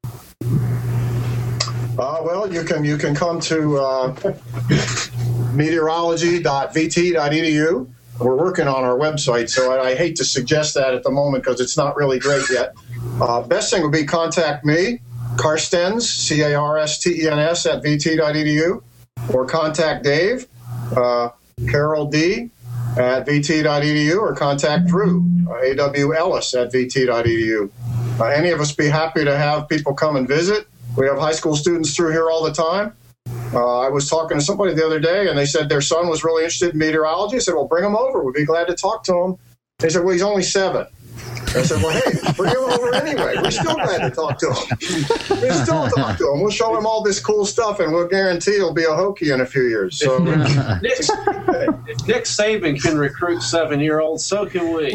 Well, you can come to meteorology.vt.edu. We're working on our website, so I hate to suggest that at the moment because it's not really great yet. Best thing would be contact me, Carstens, Carstens at vt.edu, or contact Dave, Carol D at vt.edu, or contact Drew, A.W. Ellis at vt.edu. Any of us be happy to have people come and visit. We have high school students through here all the time. I was talking to somebody the other day, and they said their son was really interested in meteorology. I said, well, bring him over. We'd be glad to talk to him. They said, well, he's only 7. I said, well, hey, bring him over anyway. We're still glad to talk to him. We'll show him all this cool stuff, and we'll guarantee he'll be a Hokie in a few years. So, if Nick Saban can recruit 7-year-olds, so can we.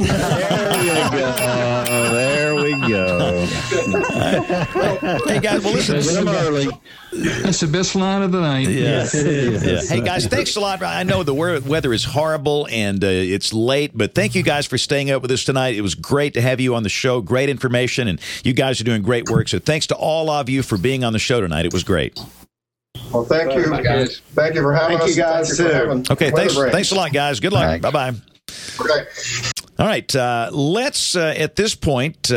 There we go. Hey, guys, well, listen. Early. That's the best line of the night. Yes, it is. Yeah. Hey, guys, thanks a lot. I know the weather is horrible and it's late, but thank you guys for staying up with us tonight. It was great to have you on the show. Great information, and you guys are doing great work. So thanks to all of you for being on the show tonight. It was great. Well, thank you. Guys. Thank you for having us. Thank you guys, too. Okay, thanks a lot, guys. Good luck. Bye-bye. Okay. All right, let's, at this point...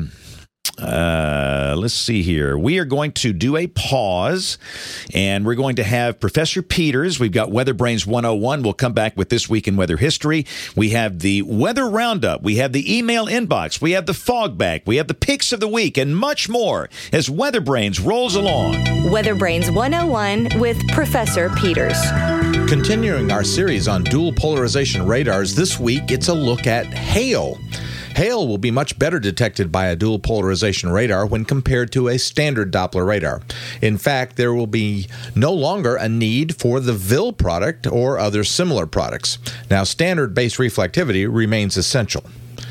let's see here. We are going to do a pause, and we're going to have Professor Peters. We've got Weather Brains 101. We'll come back with This Week in Weather History. We have the Weather Roundup. We have the email inbox. We have the fog bank. We have the picks of the week, and much more as Weather Brains rolls along. Weather Brains 101 with Professor Peters. Continuing our series on dual polarization radars, this week it's a look at hail. Hail will be much better detected by a dual polarization radar when compared to a standard Doppler radar. In fact, there will be no longer a need for the VIL product or other similar products. Now, standard base reflectivity remains essential.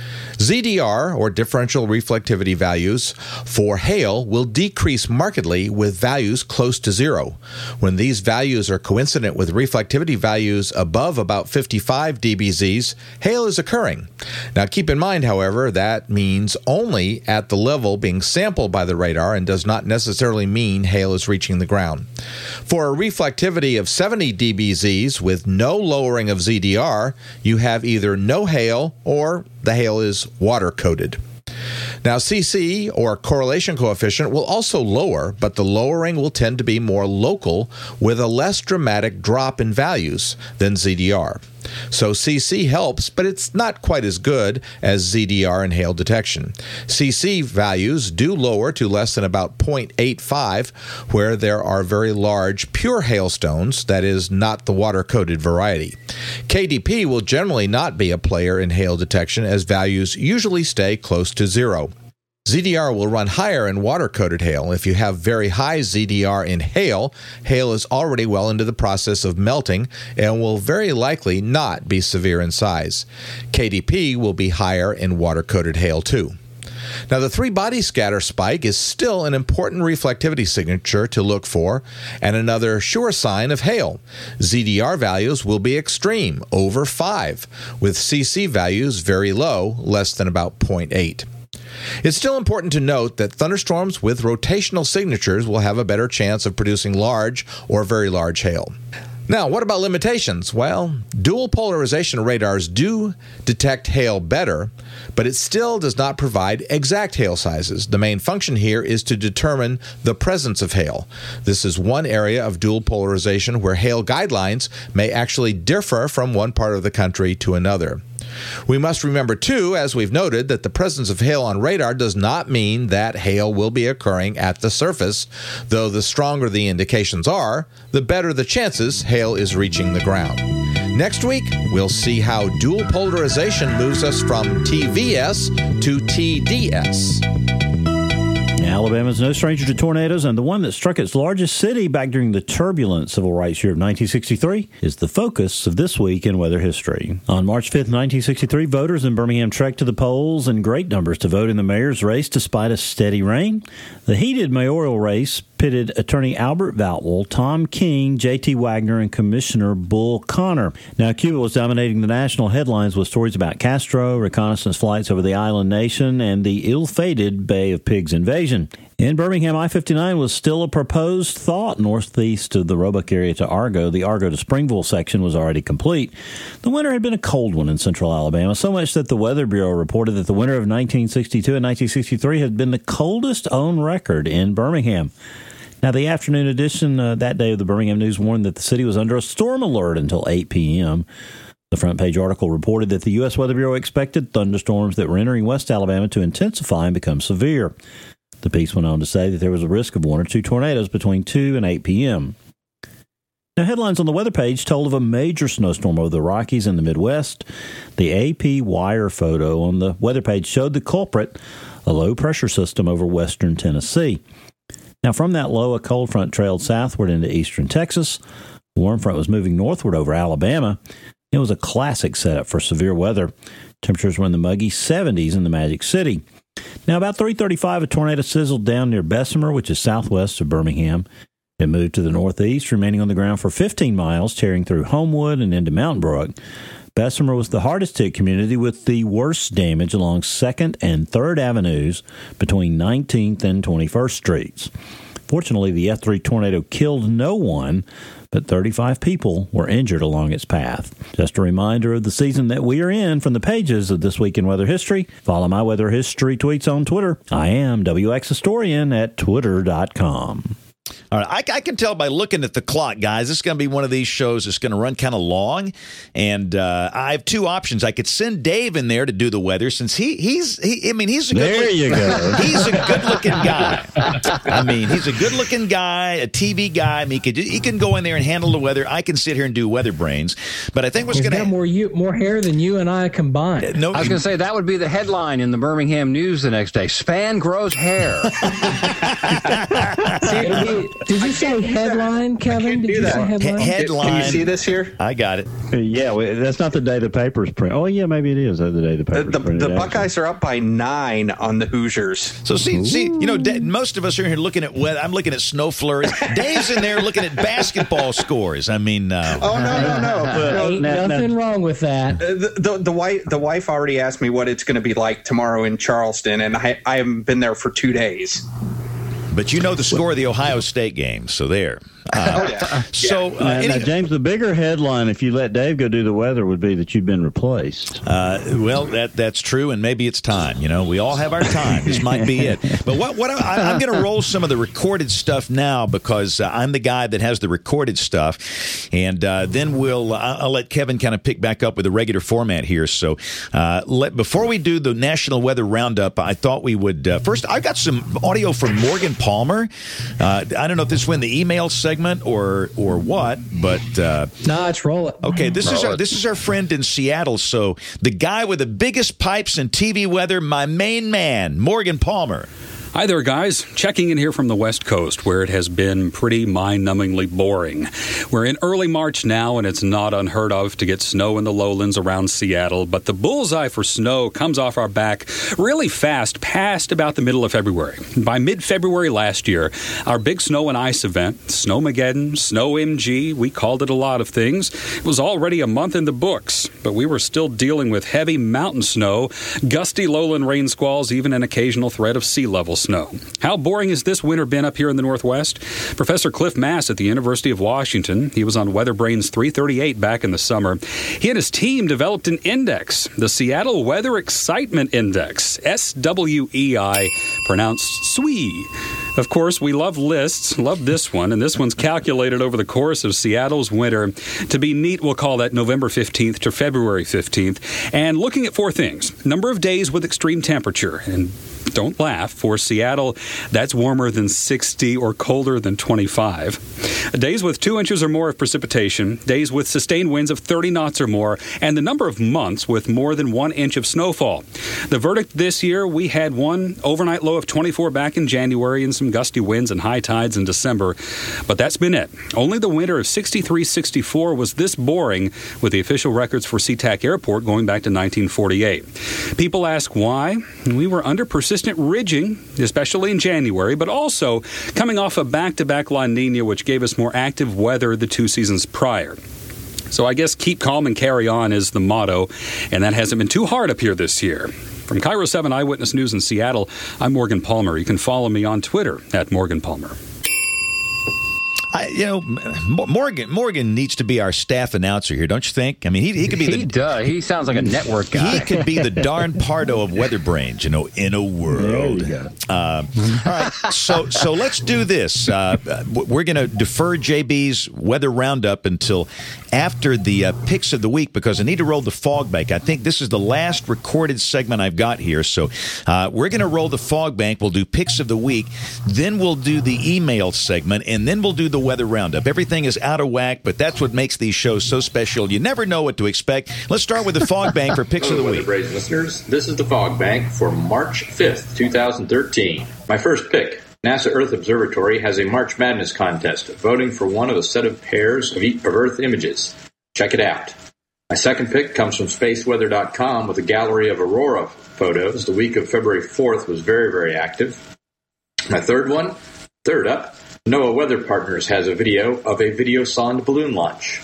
ZDR, or differential reflectivity values, for hail will decrease markedly with values close to 0. When these values are coincident with reflectivity values above about 55 dBz's, hail is occurring. Now keep in mind, however, that means only at the level being sampled by the radar and does not necessarily mean hail is reaching the ground. For a reflectivity of 70 dBz's with no lowering of ZDR, you have either no hail or the hail is water-coated. Now, CC, or correlation coefficient, will also lower, but the lowering will tend to be more local with a less dramatic drop in values than ZDR. So CC helps, but it's not quite as good as ZDR in hail detection. CC values do lower to less than about 0.85, where there are very large pure hailstones, that is, not the water-coated variety. KDP will generally not be a player in hail detection, as values usually stay close to 0. ZDR will run higher in water-coated hail. If you have very high ZDR in hail, hail is already well into the process of melting and will very likely not be severe in size. KDP will be higher in water-coated hail too. Now, the three-body scatter spike is still an important reflectivity signature to look for and another sure sign of hail. ZDR values will be extreme, over 5, with CC values very low, less than about 0.8. It's still important to note that thunderstorms with rotational signatures will have a better chance of producing large or very large hail. Now, what about limitations? Well, dual polarization radars do detect hail better, but it still does not provide exact hail sizes. The main function here is to determine the presence of hail. This is one area of dual polarization where hail guidelines may actually differ from one part of the country to another. We must remember, too, as we've noted, that the presence of hail on radar does not mean that hail will be occurring at the surface, though the stronger the indications are, the better the chances hail is reaching the ground. Next week, we'll see how dual polarization moves us from TVS to TDS. Now, Alabama's no stranger to tornadoes, and the one that struck its largest city back during the turbulent civil rights year of 1963 is the focus of This Week in Weather History. On March 5th, 1963, voters in Birmingham trekked to the polls in great numbers to vote in the mayor's race despite a steady rain. The heated mayoral race pitted Attorney Albert Valtwell, Tom King, J.T. Wagner, and Commissioner Bull Connor. Now, Cuba was dominating the national headlines with stories about Castro, reconnaissance flights over the island nation, and the ill-fated Bay of Pigs invasion. In Birmingham, I-59 was still a proposed thought northeast of the Roebuck area to Argo. The Argo to Springville section was already complete. The winter had been a cold one in central Alabama, so much that the Weather Bureau reported that the winter of 1962 and 1963 had been the coldest on record in Birmingham. Now, the afternoon edition that day of the Birmingham News warned that the city was under a storm alert until 8 p.m. The front page article reported that the U.S. Weather Bureau expected thunderstorms that were entering West Alabama to intensify and become severe. The piece went on to say that there was a risk of 1 or 2 tornadoes between 2 and 8 p.m. Now, headlines on the weather page told of a major snowstorm over the Rockies and the Midwest. The AP wire photo on the weather page showed the culprit, a low-pressure system over western Tennessee. Now, from that low, a cold front trailed southward into eastern Texas. The warm front was moving northward over Alabama. It was a classic setup for severe weather. Temperatures were in the muggy 70s in the Magic City. Now, about 3:35, a tornado sizzled down near Bessemer, which is southwest of Birmingham. It moved to the northeast, remaining on the ground for 15 miles, tearing through Homewood and into Mountain Brook. Bessemer was the hardest hit community with the worst damage along 2nd and 3rd Avenues between 19th and 21st Streets. Fortunately, the F3 tornado killed no one, but 35 people were injured along its path. Just a reminder of the season that we are in from the pages of This Week in Weather History. Follow my weather history tweets on Twitter. I am WX Historian at twitter.com. All right, I can tell by looking at the clock, guys. This is going to be one of these shows that's going to run kind of long, and I have 2 options. I could send Dave in there to do the weather, since he's a good. There you go. He's a good-looking guy. I mean, he's a good-looking guy, a TV guy. I mean, he can go in there and handle the weather. I can sit here and do Weather Brains, but I think what's going to have more hair than you and I combined. No, I was going to say that would be the headline in the Birmingham News the next day. Span grows hair. Did you say headline, Kevin? Did you say headline? Headline. Can you see this here? I got it. Yeah, that's not the day the papers print. Oh, yeah, maybe it is the day the papers print. The Buckeyes are up by 9 on the Hoosiers. So see, most of us are here looking at weather. I'm looking at snow flurries. Dave's in there looking at basketball scores. I mean, no. Ain't nothing wrong with that. The wife already asked me what it's going to be like tomorrow in Charleston, and I haven't been there for 2 days. But you know the score of the Ohio State game, so there. So, now, James, the bigger headline, if you let Dave go do the weather, would be that you've been replaced. Well, that's true, and maybe it's time. You know, we all have our time. This might be it. But I'm going to roll some of the recorded stuff now, because I'm the guy that has the recorded stuff, and then I'll let Kevin kind of pick back up with the regular format here. So before we do the National Weather Roundup, I thought we would first. I got some audio from Morgan Palmer. I don't know if this went in the email segment or what, but let's roll it. Okay, this is our friend in Seattle. So the guy with the biggest pipes in TV weather, my main man, Morgan Palmer. Hi there, guys. Checking in here from the West Coast, where it has been pretty mind-numbingly boring. We're in early March now, and it's not unheard of to get snow in the lowlands around Seattle, but the bullseye for snow comes off our back really fast, past about the middle of February. By mid-February last year, our big snow and ice event, Snowmageddon, Snow MG, we called it a lot of things, it was already a month in the books, but we were still dealing with heavy mountain snow, gusty lowland rain squalls, even an occasional threat of sea level snow. How boring has this winter been up here in the Northwest? Professor Cliff Mass at the University of Washington, he was on Weather Brains 338 back in the summer. He and his team developed an index, the Seattle Weather Excitement Index, SWEI, pronounced SWE. Of course, we love lists, love this one, and this one's calculated over the course of Seattle's winter. To be neat, we'll call that November 15th to February 15th. And looking at 4 things: number of days with extreme temperature, and don't laugh, for Seattle, that's warmer than 60 or colder than 25. Days with 2 inches or more of precipitation, days with sustained winds of 30 knots or more, and the number of months with more than 1 inch of snowfall. The verdict this year, we had one overnight low of 24 back in January and some gusty winds and high tides in December, but that's been it. Only the winter of 63-64 was this boring, with the official records for SeaTac Airport going back to 1948. People ask why. We were under persistent ridging, especially in January, but also coming off a back-to-back La Nina, which gave us more active weather the 2 seasons prior. So I guess keep calm and carry on is the motto, and that hasn't been too hard up here this year. From Cairo 7 Eyewitness News in Seattle, I'm Morgan Palmer. You can follow me on Twitter at Morgan Palmer. Morgan needs to be our staff announcer here, don't you think? I mean, he could be. He does. He sounds like a network guy. He could be the Darn Pardo of Weather Brains, in a world. There you go. All right, so let's do this. We're going to defer JB's weather roundup until after the picks of the week because I need to roll the fog bank. I think this is the last recorded segment I've got here, so we're going to roll the fog bank. We'll do picks of the week, then we'll do the email segment, and then we'll do the weather roundup. Everything is out of whack, but that's what makes these shows so special. You never know what to expect. Let's start with the fog bank for picks of the week. Weather Brains listeners, this is the fog bank for March 5th, 2013. My first pick. NASA Earth Observatory has a March Madness contest, voting for one of a set of pairs of Earth images. Check it out. My second pick comes from spaceweather.com with a gallery of aurora photos. The week of February 4th was very, very active. My third up, NOAA Weather Partners has a video of a videosonde balloon launch.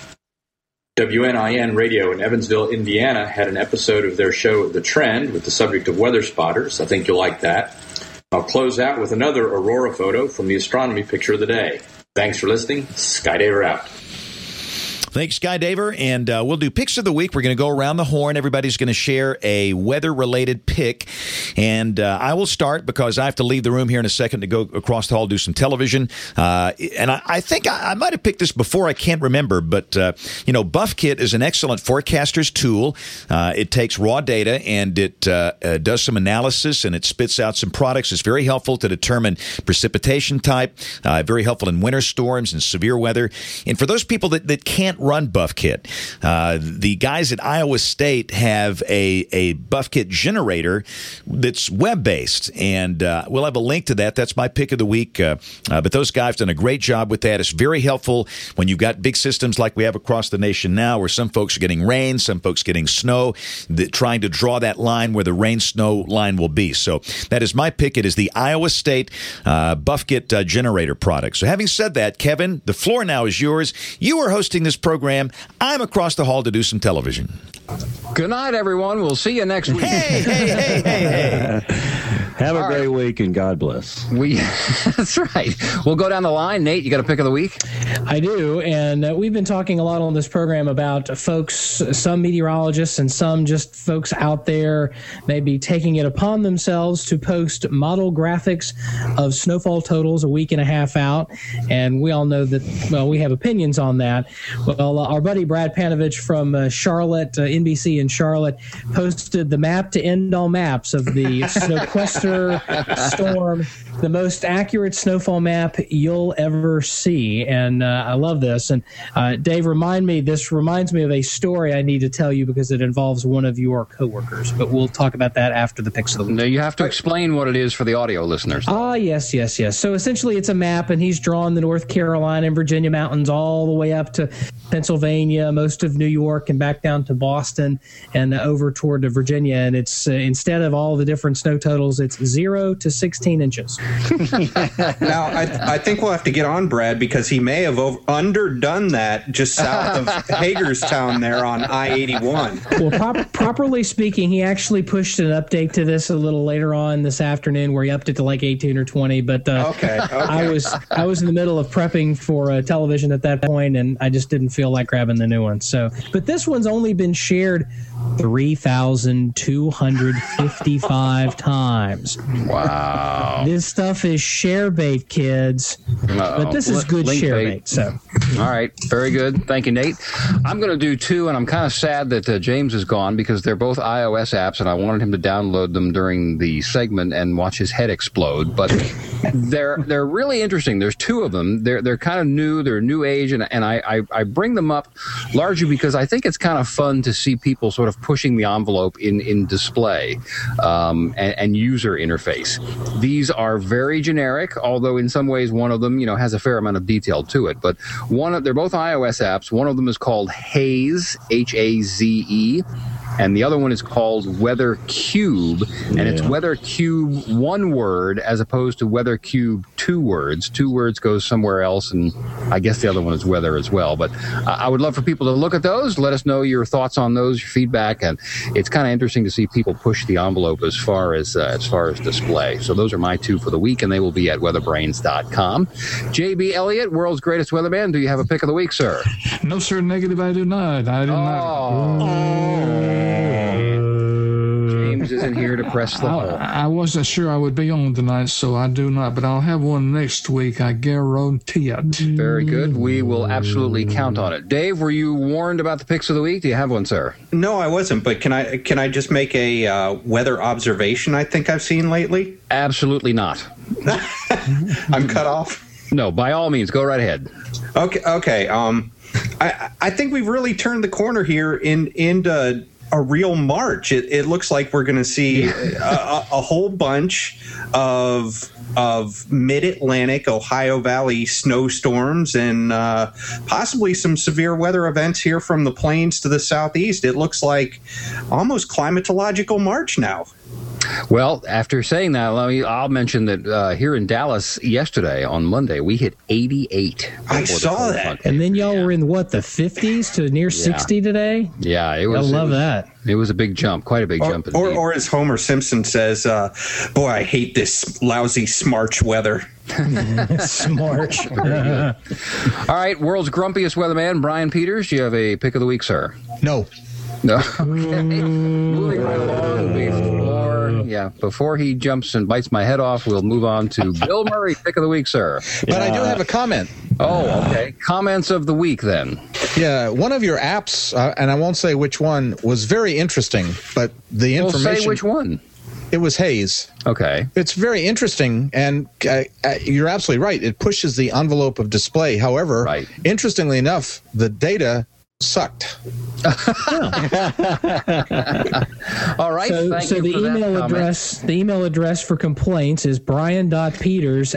WNIN Radio in Evansville, Indiana had an episode of their show The Trend with the subject of weather spotters. I think you'll like that. I'll close out with another aurora photo from the astronomy picture of the day. Thanks for listening. Skydaver out. Thanks, Skydaver. And we'll do picks of the week. We're going to go around the horn. Everybody's going to share a weather-related pick. And I will start because I have to leave the room here in a second to go across the hall, do some television. And I think I might have picked this before. I can't remember. But, BuffKit is an excellent forecaster's tool. It takes raw data and it does some analysis and it spits out some products. It's very helpful to determine precipitation type, very helpful in winter storms and severe weather. And for those people that can't run BuffKit, the guys at Iowa State have a BuffKit generator that's web-based, and we'll have a link to that. That's my pick of the week. But those guys have done a great job with that. It's very helpful when you've got big systems like we have across the nation now, where some folks are getting rain, some folks getting snow, trying to draw that line where the rain-snow line will be. So that is my pick. It is the Iowa State BuffKit generator product. So having said that, Kevin, the floor now is yours. You are hosting this program. I'm across the hall to do some television. Good night, everyone. We'll see you next week. Hey. Have a great week and God bless. That's right. We'll go down the line. Nate, you got a pick of the week? I do, and we've been talking a lot on this program about folks, some meteorologists and some just folks out there maybe taking it upon themselves to post model graphics of snowfall totals a week and a half out, and we all know that, well, we have opinions on that. Well, our buddy Brad Panovich from Charlotte, NBC in Charlotte, posted the map to end all maps of the Snowquester storm, the most accurate snowfall map you'll ever see. And I love this. And Dave, this reminds me of a story I need to tell you because it involves one of your coworkers. But we'll talk about that after the picks of the week. No, you have to explain what it is for the audio listeners. Yes. So essentially it's a map, and he's drawn the North Carolina and Virginia mountains all the way up to Pennsylvania, most of New York, and back down to Boston and over toward Virginia. And it's instead of all the different snow totals, it's 0 to 16 inches. Now, I think we'll have to get on Brad because he may have underdone that just south of Hagerstown there on I-81. Well, properly speaking, he actually pushed an update to this a little later on this afternoon where he upped it to like 18 or 20. But okay. I was in the middle of prepping for television at that point, and I just didn't feel like grabbing the new one. So, but this one's only been shared 3,255 times. Wow. This stuff is share bait, kids. But this is good share bait. So. All right. Very good. Thank you, Nate. I'm going to do two, and I'm kind of sad that James is gone because they're both iOS apps, and I wanted him to download them during the segment and watch his head explode. But They're really interesting. There's two of them. They're kind of new. They're new age, and I bring them up largely because I think it's kind of fun to see people sort of pushing the envelope in display and user interface. These are very generic, although in some ways one of them, has a fair amount of detail to it. But they're both iOS apps. One of them is called Haze, Haze, and the other one is called Weather Cube, and it's Weather Cube one word as opposed to Weather Cube two words. Two words goes somewhere else, and I guess the other one is weather as well. But I would love for people to look at those. Let us know your thoughts on those, your feedback, and it's kind of interesting to see people push the envelope as far as display. So those are my two for the week, and they will be at weatherbrains.com. J.B. Elliott, world's greatest weatherman, do you have a pick of the week, sir? No, sir, negative, I do not. I do not. James isn't here to press the hole. I wasn't sure I would be on tonight, so I do not, but I'll have one next week, I guarantee it. Very good. We will absolutely count on it. Dave, were you warned about the picks of the week? Do you have one, sir? No, I wasn't, but can I just make a weather observation I think I've seen lately? Absolutely not. I'm cut off? No, by all means, go right ahead. Okay. I think we've really turned the corner here into a real March. It looks like we're going to see a whole bunch of mid-Atlantic, Ohio Valley snowstorms and possibly some severe weather events here from the plains to the southeast. It looks like almost climatological March now. Well, after saying that, I'll mention that here in Dallas yesterday, on Monday, we hit 88. I saw that. And then y'all were in, the 50s to near 60 today? Yeah, it was. I love that. It was a big jump, quite a big jump. Or as Homer Simpson says, boy, I hate this lousy smarch weather. Smarch. All right, world's grumpiest weatherman, Brian Peters, do you have a pick of the week, sir? No. Okay. Moving right along. Before he jumps and bites my head off, we'll move on to Bill Murray, pick of the week, sir. But I do have a comment. Oh, okay. Comments of the week, then. Yeah, one of your apps, and I won't say which one, was very interesting, but the information... Well, say which one. It was Haze. Okay. It's very interesting, and you're absolutely right. It pushes the envelope of display. However, interestingly enough, the data sucked. All right. So the email address for complaints is brian.peters@.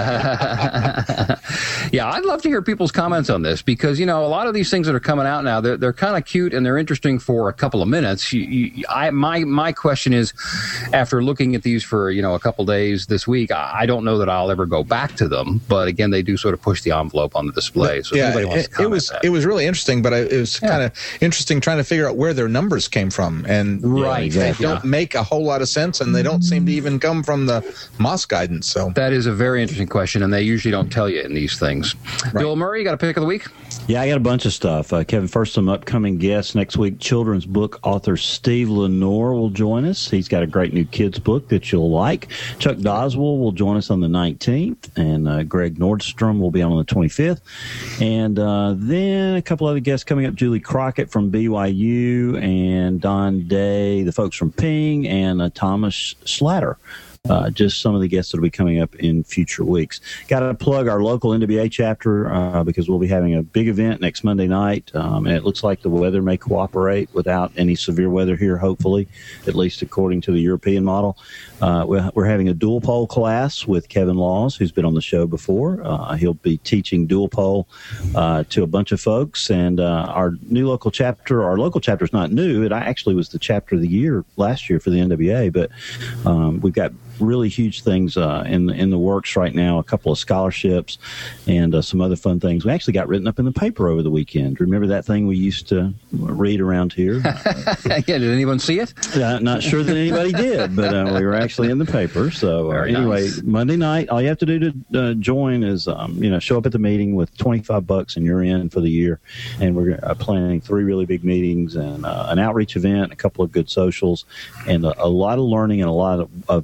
Yeah, I'd love to hear people's comments on this because, a lot of these things that are coming out now, they're kind of cute and they're interesting for a couple of minutes. My question is, after looking at these for, a couple days this week, I don't know that I'll ever go back to them. But again, they do sort of push the envelope on the display. So yeah, it was really interesting, but it was kind of interesting trying to figure out where their numbers came from. And they don't make a whole lot of sense, and they don't seem to even come from the MOS guidance. So that is a very interesting question, and they usually don't tell you in these things. Bill Murray, you got a pick of the week? Yeah, I got a bunch of stuff. Kevin, first, some upcoming guests next week. Children's book author Steve Lenore will join us. He's got a great new kids book that you'll like. Chuck Doswell will join us on the 19th, and Greg Nordstrom will be on the 25th. And then a couple other guests coming up, Julie Crockett from BYU, and Don Day, the folks from Ping, and Thomas Slatter. Just some of the guests that will be coming up in future weeks. Got to plug our local NWA chapter because we'll be having a big event next Monday night, and it looks like the weather may cooperate without any severe weather here, hopefully, at least according to the European model. We're having a dual pole class with Kevin Laws, who's been on the show before. He'll be teaching dual pole to a bunch of folks, and our local chapter is not new. It actually was the chapter of the year last year for the NWA, but we've got really huge things in the works right now, a couple of scholarships and some other fun things. We actually got written up in the paper over the weekend. Remember that thing we used to read around here? Yeah, did anyone see it? Not sure that anybody did, but we were actually in the paper. So anyway, nice. Monday night, all you have to do to join is show up at the meeting with $25 and you're in for the year. And we're planning 3 really big meetings and an outreach event, a couple of good socials, and a lot of learning and a lot of networking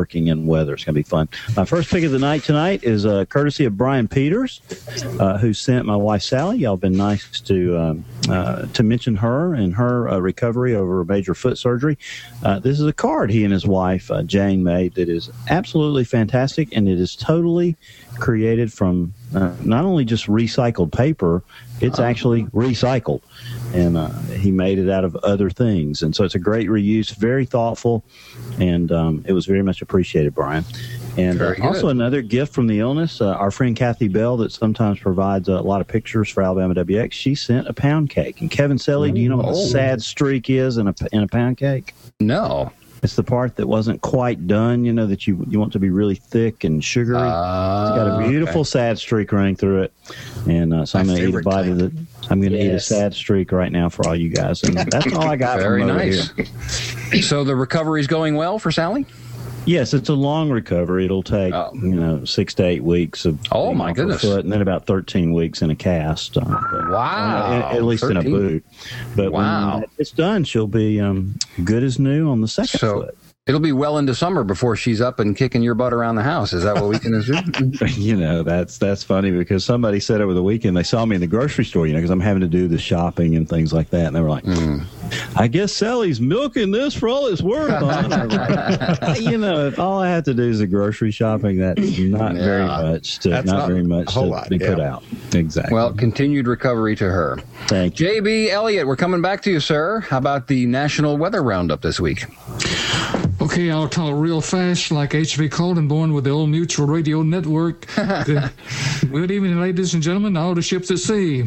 networking and weather. It's going to be fun. My first pick of the night tonight is courtesy of Brian Peters, who sent my wife Sally. Y'all been nice to mention her and her recovery over a major foot surgery. This is a card he and his wife Jane made that is absolutely fantastic, and it is totally created from not only just recycled paper, it's actually recycled, and he made it out of other things, and so it's a great reuse, very thoughtful, and it was very much appreciated, Brian. And also another gift from the illness, our friend Kathy Bell, that sometimes provides a lot of pictures for Alabama WX. She sent a pound cake. And Kevin Selly, do you know what the sad streak is in a pound cake? No. It's the part that wasn't quite done, you know, that you want to be really thick and sugary. It's got a beautiful sad streak running through it. And so I'm going to eat a bite of it. I'm going to eat a sad streak right now for all you guys. And that's all I got Very from over nice. here. So the recovery's going well for Sally? Yes, it's a long recovery. It'll take 6 to 8 weeks of my goodness, foot, and then about 13 weeks in a cast. At least 13. In a boot. But when it's done, she'll be good as new on the second foot. It'll be well into summer before she's up and kicking your butt around the house. Is that what we can assume? You know, that's funny because somebody said over the weekend, they saw me in the grocery store, you know, because I'm having to do the shopping and things like that. And they were like, I guess Sally's milking this for all it's worth. You know, if all I have to do is the grocery shopping, that's not very much to be put out. Exactly. Well, continued recovery to her. Thank you. J.B. Elliott, we're coming back to you, sir. How about the National Weather Roundup this week? Okay, I'll talk real fast like H.V. Coldenborn with the Old Mutual Radio Network. Good evening, ladies and gentlemen, all the ships at sea.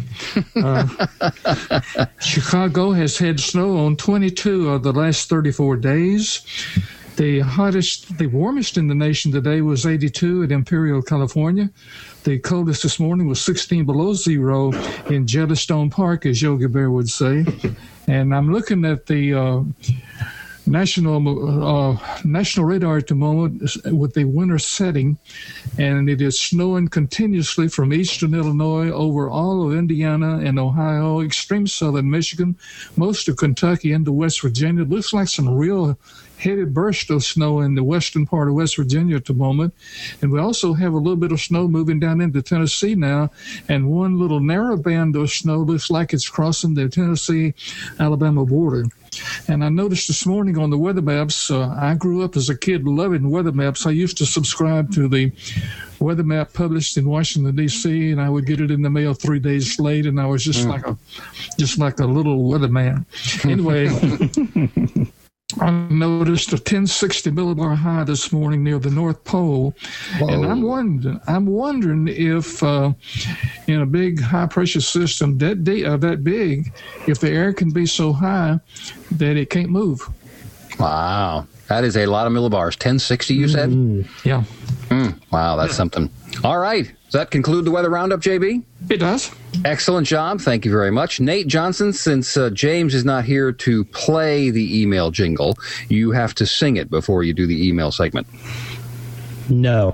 Chicago has had snow on 22 of the last 34 days. The warmest in the nation today was 82 at Imperial, California. The coldest this morning was 16 below zero in Jellystone Park, as Yogi Bear would say. And I'm looking at the national radar at the moment with the winter setting, and it is snowing continuously from eastern Illinois over all of Indiana and Ohio, extreme southern Michigan, most of Kentucky into West Virginia. It looks like some real heavy burst of snow in the western part of West Virginia at the moment. And we also have a little bit of snow moving down into Tennessee now, and one little narrow band of snow looks like it's crossing the Tennessee-Alabama border. And I noticed this morning on the weather maps, I grew up as a kid loving weather maps. I used to subscribe to the weather map published in Washington, D.C., and I would get it in the mail 3 days late, and I was just like a little weatherman. Anyway, I noticed a 1060 millibar high this morning near the North Pole. Whoa. And I'm wondering if in a big high pressure system that big, if the air can be so high that it can't move. Wow, that is a lot of millibars. 1060, you said? Yeah. Wow, that's something. All right. Does that conclude the weather roundup, JB? It does. Excellent job. Thank you very much. Nate Johnson, since James is not here to play the email jingle, you have to sing it before you do the email segment. No.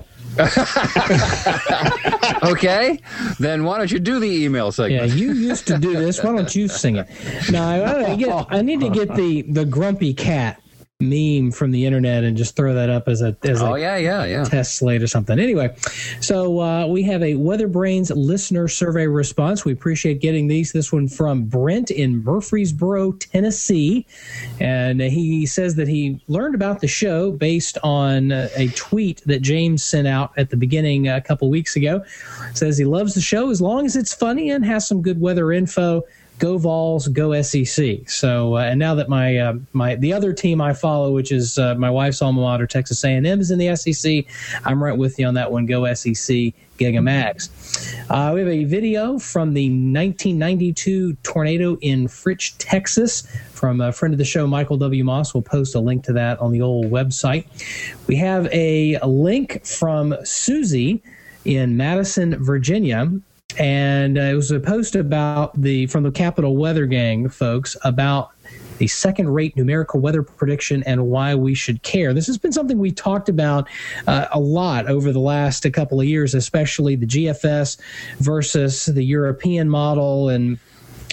Okay. Then why don't you do the email segment? Yeah, you used to do this. Why don't you sing it? No, I need to get the grumpy cat meme from the internet and just throw that up as a test slate or something. Anyway, so we have a Weather Brains listener survey response. We appreciate getting these. This one from Brent in Murfreesboro, Tennessee, and he says that he learned about the show based on a tweet that James sent out at the beginning a couple weeks ago. Says he loves the show as long as it's funny and has some good weather info. Go Vols, go SEC. So, and now that the other team I follow, which is my wife's alma mater, Texas A&M, is in the SEC, I'm right with you on that one. Go SEC, Gigamax. We have a video from the 1992 tornado in Fritch, Texas, from a friend of the show, Michael W. Moss. We'll post a link to that on the old website. We have a link from Susie in Madison, Virginia. And it was a post about from the Capital Weather Gang folks about the second-rate numerical weather prediction and why we should care. This has been something we talked about a lot over the last couple of years, especially the GFS versus the European model and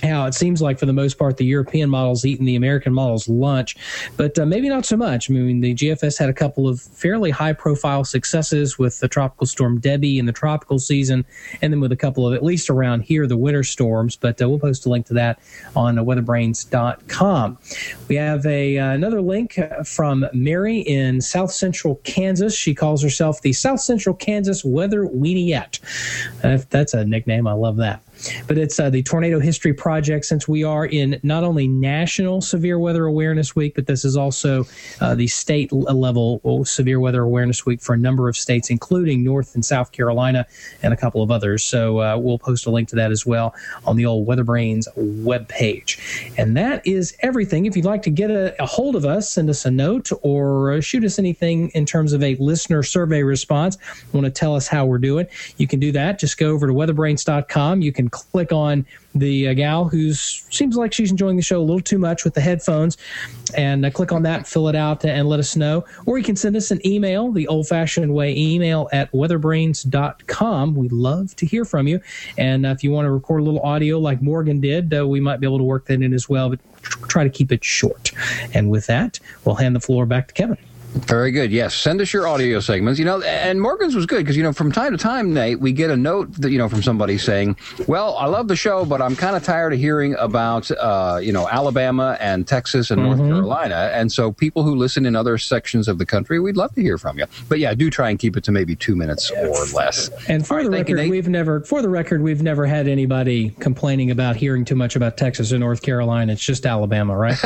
how it seems like for the most part the European model's eating the American model's lunch, but maybe not so much. I mean, the GFS had a couple of fairly high-profile successes with the Tropical Storm Debbie in the tropical season, and then with a couple of, at least around here, the winter storms, but we'll post a link to that on weatherbrains.com. We have another link from Mary in South Central Kansas. She calls herself the South Central Kansas Weather Weeniette. That's a nickname. I love that. But it's the Tornado History Project, since we are in not only National Severe Weather Awareness Week, but this is also the state-level Severe Weather Awareness Week for a number of states, including North and South Carolina and a couple of others. So we'll post a link to that as well on the old Weather Brains webpage. And that is everything. If you'd like to get a hold of us, send us a note or shoot us anything in terms of a listener survey response, want to tell us how we're doing, you can do that. Just go over to weatherbrains.com. You can click on the gal who seems like she's enjoying the show a little too much with the headphones, and click on that, fill it out, and let us know. Or you can send us an email, the old-fashioned way, email at weatherbrains.com. We'd love to hear from you. And if you want to record a little audio like Morgan did, we might be able to work that in as well, but try to keep it short. And with that, we'll hand the floor back to Kevin. Very good. Yes, send us your audio segments. And Morgan's was good because, from time to time, Nate, we get a note that, from somebody saying, well, I love the show, but I'm kind of tired of hearing about, Alabama and Texas and North Carolina. And so people who listen in other sections of the country, we'd love to hear from you. But yeah, do try and keep it to maybe 2 minutes or less. And for the record, we've never had anybody complaining about hearing too much about Texas or North Carolina. It's just Alabama, right?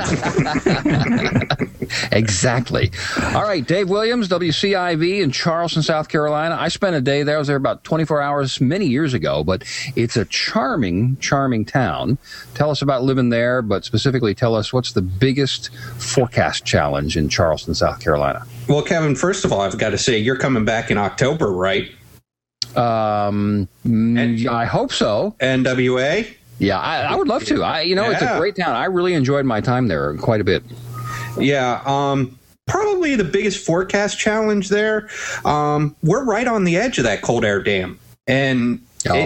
Exactly. All right, Dave Williams, WCIV in Charleston, South Carolina. I spent a day there. I was there about 24 hours many years ago, but it's a charming, charming town. Tell us about living there, but specifically tell us what's the biggest forecast challenge in Charleston, South Carolina. Well, Kevin, first of all, I've got to say, you're coming back in October, right? I hope so. NWA? Yeah, I would love to. It's a great town. I really enjoyed my time there quite a bit. Yeah, probably the biggest forecast challenge there. We're right on the edge of that cold air dam. And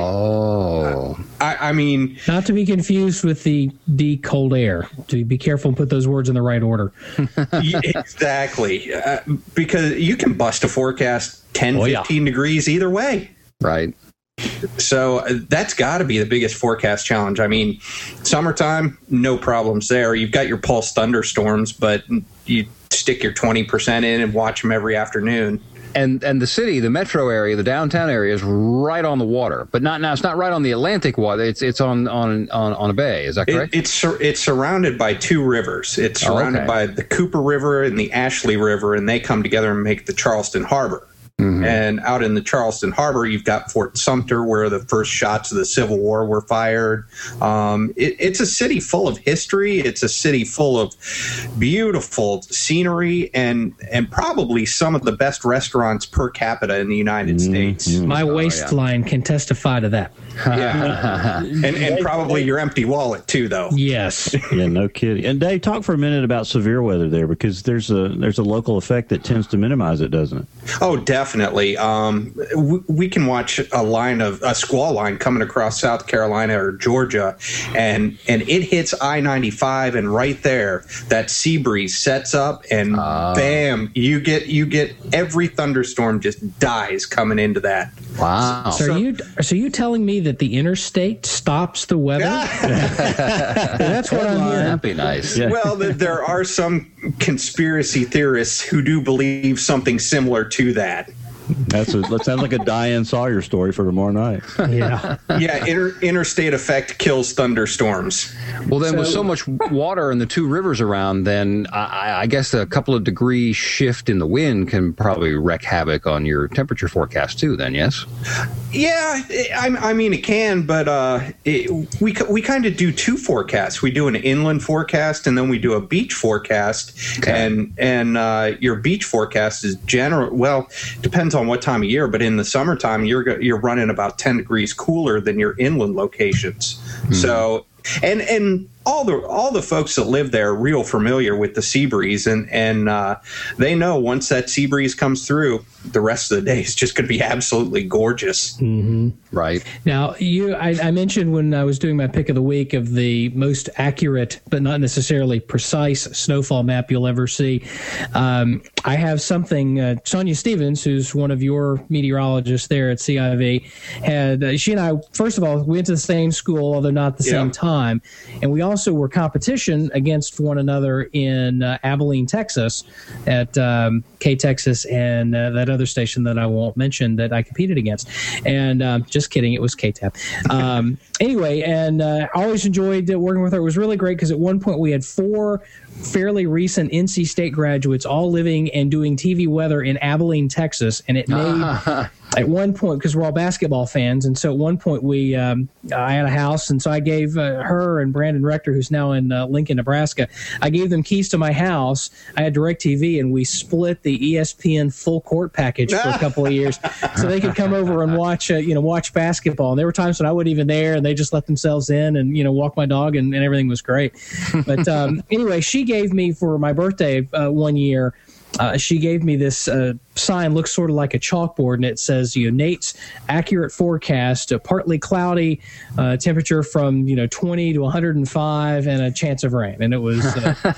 I mean, not to be confused with the cold air. To be careful and put those words in the right order. Exactly. Because you can bust a forecast 15 degrees either way. Right. So that's got to be the biggest forecast challenge. I mean, summertime, no problems there. You've got your pulse thunderstorms, but you stick your 20% in and watch them every afternoon. And the city, the metro area, the downtown area is right on the water, but it's not right on the Atlantic water. It's on a bay. Is that correct? It's surrounded by two rivers. It's surrounded by the Cooper River and the Ashley River, and they come together and make the Charleston Harbor. Mm-hmm. And out in the Charleston Harbor, you've got Fort Sumter, where the first shots of the Civil War were fired. It's a city full of history. It's a city full of beautiful scenery and probably some of the best restaurants per capita in the United States. My waistline can testify to that. Yeah, and probably your empty wallet too, though. Yes. Yeah, no kidding. And Dave, talk for a minute about severe weather there, because there's a local effect that tends to minimize it, doesn't it? Oh, definitely. We can watch a squall line coming across South Carolina or Georgia, and it hits I-95, and right there, that sea breeze sets up, and bam, you get every thunderstorm just dies coming into that. Wow. So are you telling me that the interstate stops the weather? That's what I'm hearing. That'd be nice. Yeah. Well, there are some conspiracy theorists who do believe something similar to that. That sounds like a Diane Sawyer story for tomorrow night. Yeah. Yeah, interstate effect kills thunderstorms. Well, then with so much water and the two rivers around, then I guess a couple of degree shift in the wind can probably wreak havoc on your temperature forecast too, then, yes? Yeah, I mean, it can, but we kind of do two forecasts. We do an inland forecast, and then we do a beach forecast. Okay. And your beach forecast is depends on what time of year, but in the summertime, you're running about 10 degrees cooler than your inland locations. Mm-hmm. So, and all the folks that live there are real familiar with the sea breeze, and they know once that sea breeze comes through, the rest of the day is just going to be absolutely gorgeous. Mm-hmm. Right. Now, I mentioned when I was doing my pick of the week of the most accurate but not necessarily precise snowfall map you'll ever see. I have something, Sonia Stevens, who's one of your meteorologists there at CIV, she and I, first of all, went to the same school, although not the same time. And we also were competition against one another in Abilene, Texas, at K-Texas and that other station that I won't mention that I competed against. And just kidding, it was K-TAP. Anyway, and I always enjoyed working with her. It was really great because at one point we had 4 fairly recent NC State graduates all living and doing TV weather in Abilene, Texas. And it made... At one point, because we're all basketball fans, and so at one point I had a house, and so I gave her and Brandon Rector, who's now in Lincoln, Nebraska, I gave them keys to my house. I had DirecTV, and we split the ESPN full court package for a couple of years, so they could come over and watch basketball. And there were times when I wasn't even there, and they just let themselves in and walk my dog, and everything was great. But anyway, she gave me for my birthday one year. She gave me this sign, looks sort of like a chalkboard, and it says, Nate's accurate forecast, partly cloudy, temperature from 20 to 105, and a chance of rain. And it was,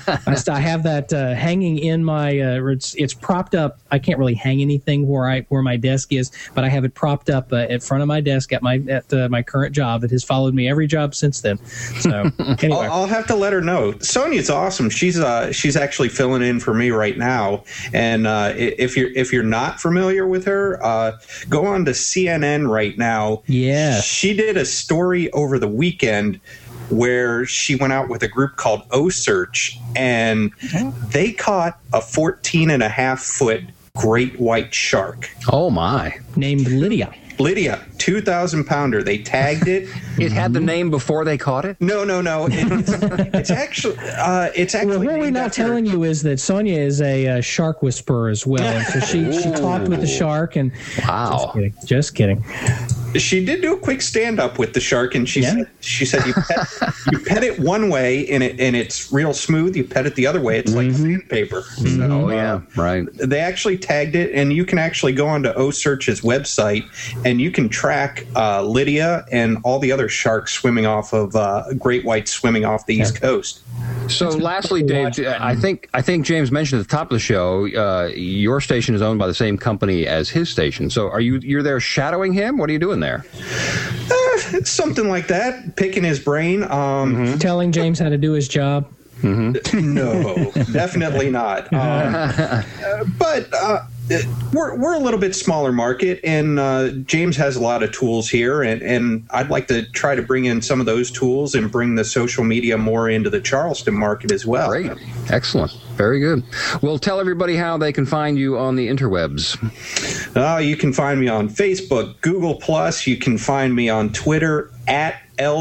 I have that hanging in my, it's propped up. I can't really hang anything where my desk is, but I have it propped up in front of my desk at my current job. It has followed me every job since then. So anyway, I'll have to let her know. Sonia's awesome. She's actually filling in for me right now. And if you're not familiar with her, go on to CNN right now. Yeah, she did a story over the weekend where she went out with a group called O-Search, and they caught a 14.5-foot great white shark. Oh my! Named Lydia, 2,000-pounder. They tagged it. It had the name before they caught it? No. It's actually. Well, what we're not telling you is that Sonia is a shark whisperer as well. And so she talked with the shark, and wow, just kidding. She did do a quick stand-up with the shark, and she said you pet it one way and it's real smooth. You pet it the other way, it's like sandpaper. So, right. They actually tagged it, and you can actually go onto O-Search's website, and you can track Lydia and all the other sharks swimming off of great whites swimming off the East Coast. So, lastly, Dave, I think James mentioned at the top of the show, your station is owned by the same company as his station. So, you're there shadowing him? What are you doing there? Something like that. Picking his brain. Telling James how to do his job. No, definitely not. But we're a little bit smaller market, and James has a lot of tools here, and I'd like to try to bring in some of those tools and bring the social media more into the Charleston market as well. Great. Excellent. Very good. Well, tell everybody how they can find you on the interwebs. You can find me on Facebook, Google+. You can find me on Twitter at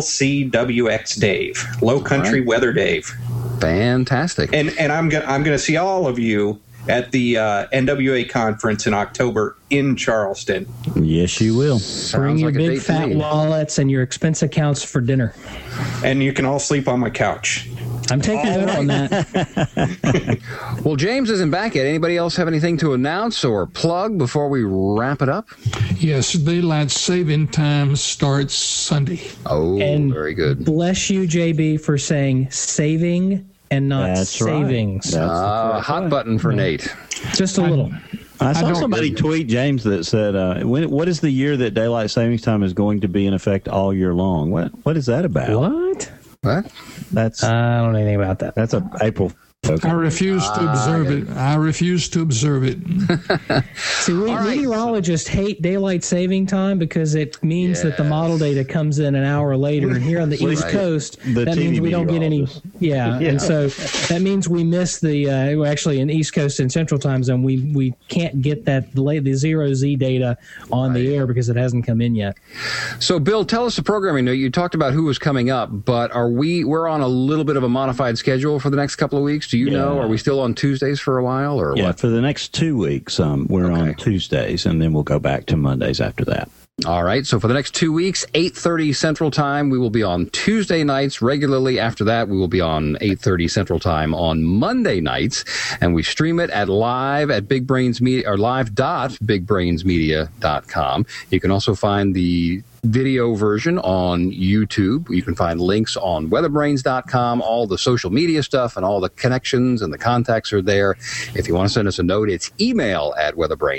LCWX Low Country Weather Dave. Fantastic. And I'm gonna see all of you at the NWA conference in October in Charleston. Yes, you will. Bring your big fat wallets and your expense accounts for dinner. And you can all sleep on my couch. I'm taking note on that. Well, James isn't back yet. Anybody else have anything to announce or plug before we wrap it up? Yes, daylight saving time starts Sunday. Oh, and very good. Bless you, JB, for saying saving and not savings. Right. Hot button for Nate. Just a little. I saw somebody tweet, James, that said, what is the year that daylight savings time is going to be in effect all year long? What is that about? What? That's I don't know anything about that. That's April. I refuse to observe it. I refuse to observe it. See, meteorologists hate daylight saving time because it means that the model data comes in an hour later. And here on the East Coast, that means we don't get any. Yeah, and so that means we miss the. Actually, in East Coast and Central Time Zone, we can't get the 0Z data on the air because it hasn't come in yet. So, Bill, tell us the programming. You talked about who was coming up, but we're on a little bit of a modified schedule for the next couple of weeks. Do you know? Are we still on Tuesdays for a while, or what? For the next 2 weeks, we're on Tuesdays, and then we'll go back to Mondays after that. All right, so for the next 2 weeks, 8:30 Central Time, we will be on Tuesday nights regularly. After that, we will be on 8:30 Central Time on Monday nights, and we stream it at live at Big Brains Media, or live.bigbrainsmedia.com. You can also find the video version on YouTube. You can find links on weatherbrains.com. All the social media stuff and all the connections and the contacts are there. If you want to send us a note, it's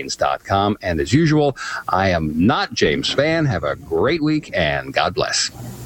email@weatherbrains.com. And as usual, I am not James Spann. Have a great week, and God bless.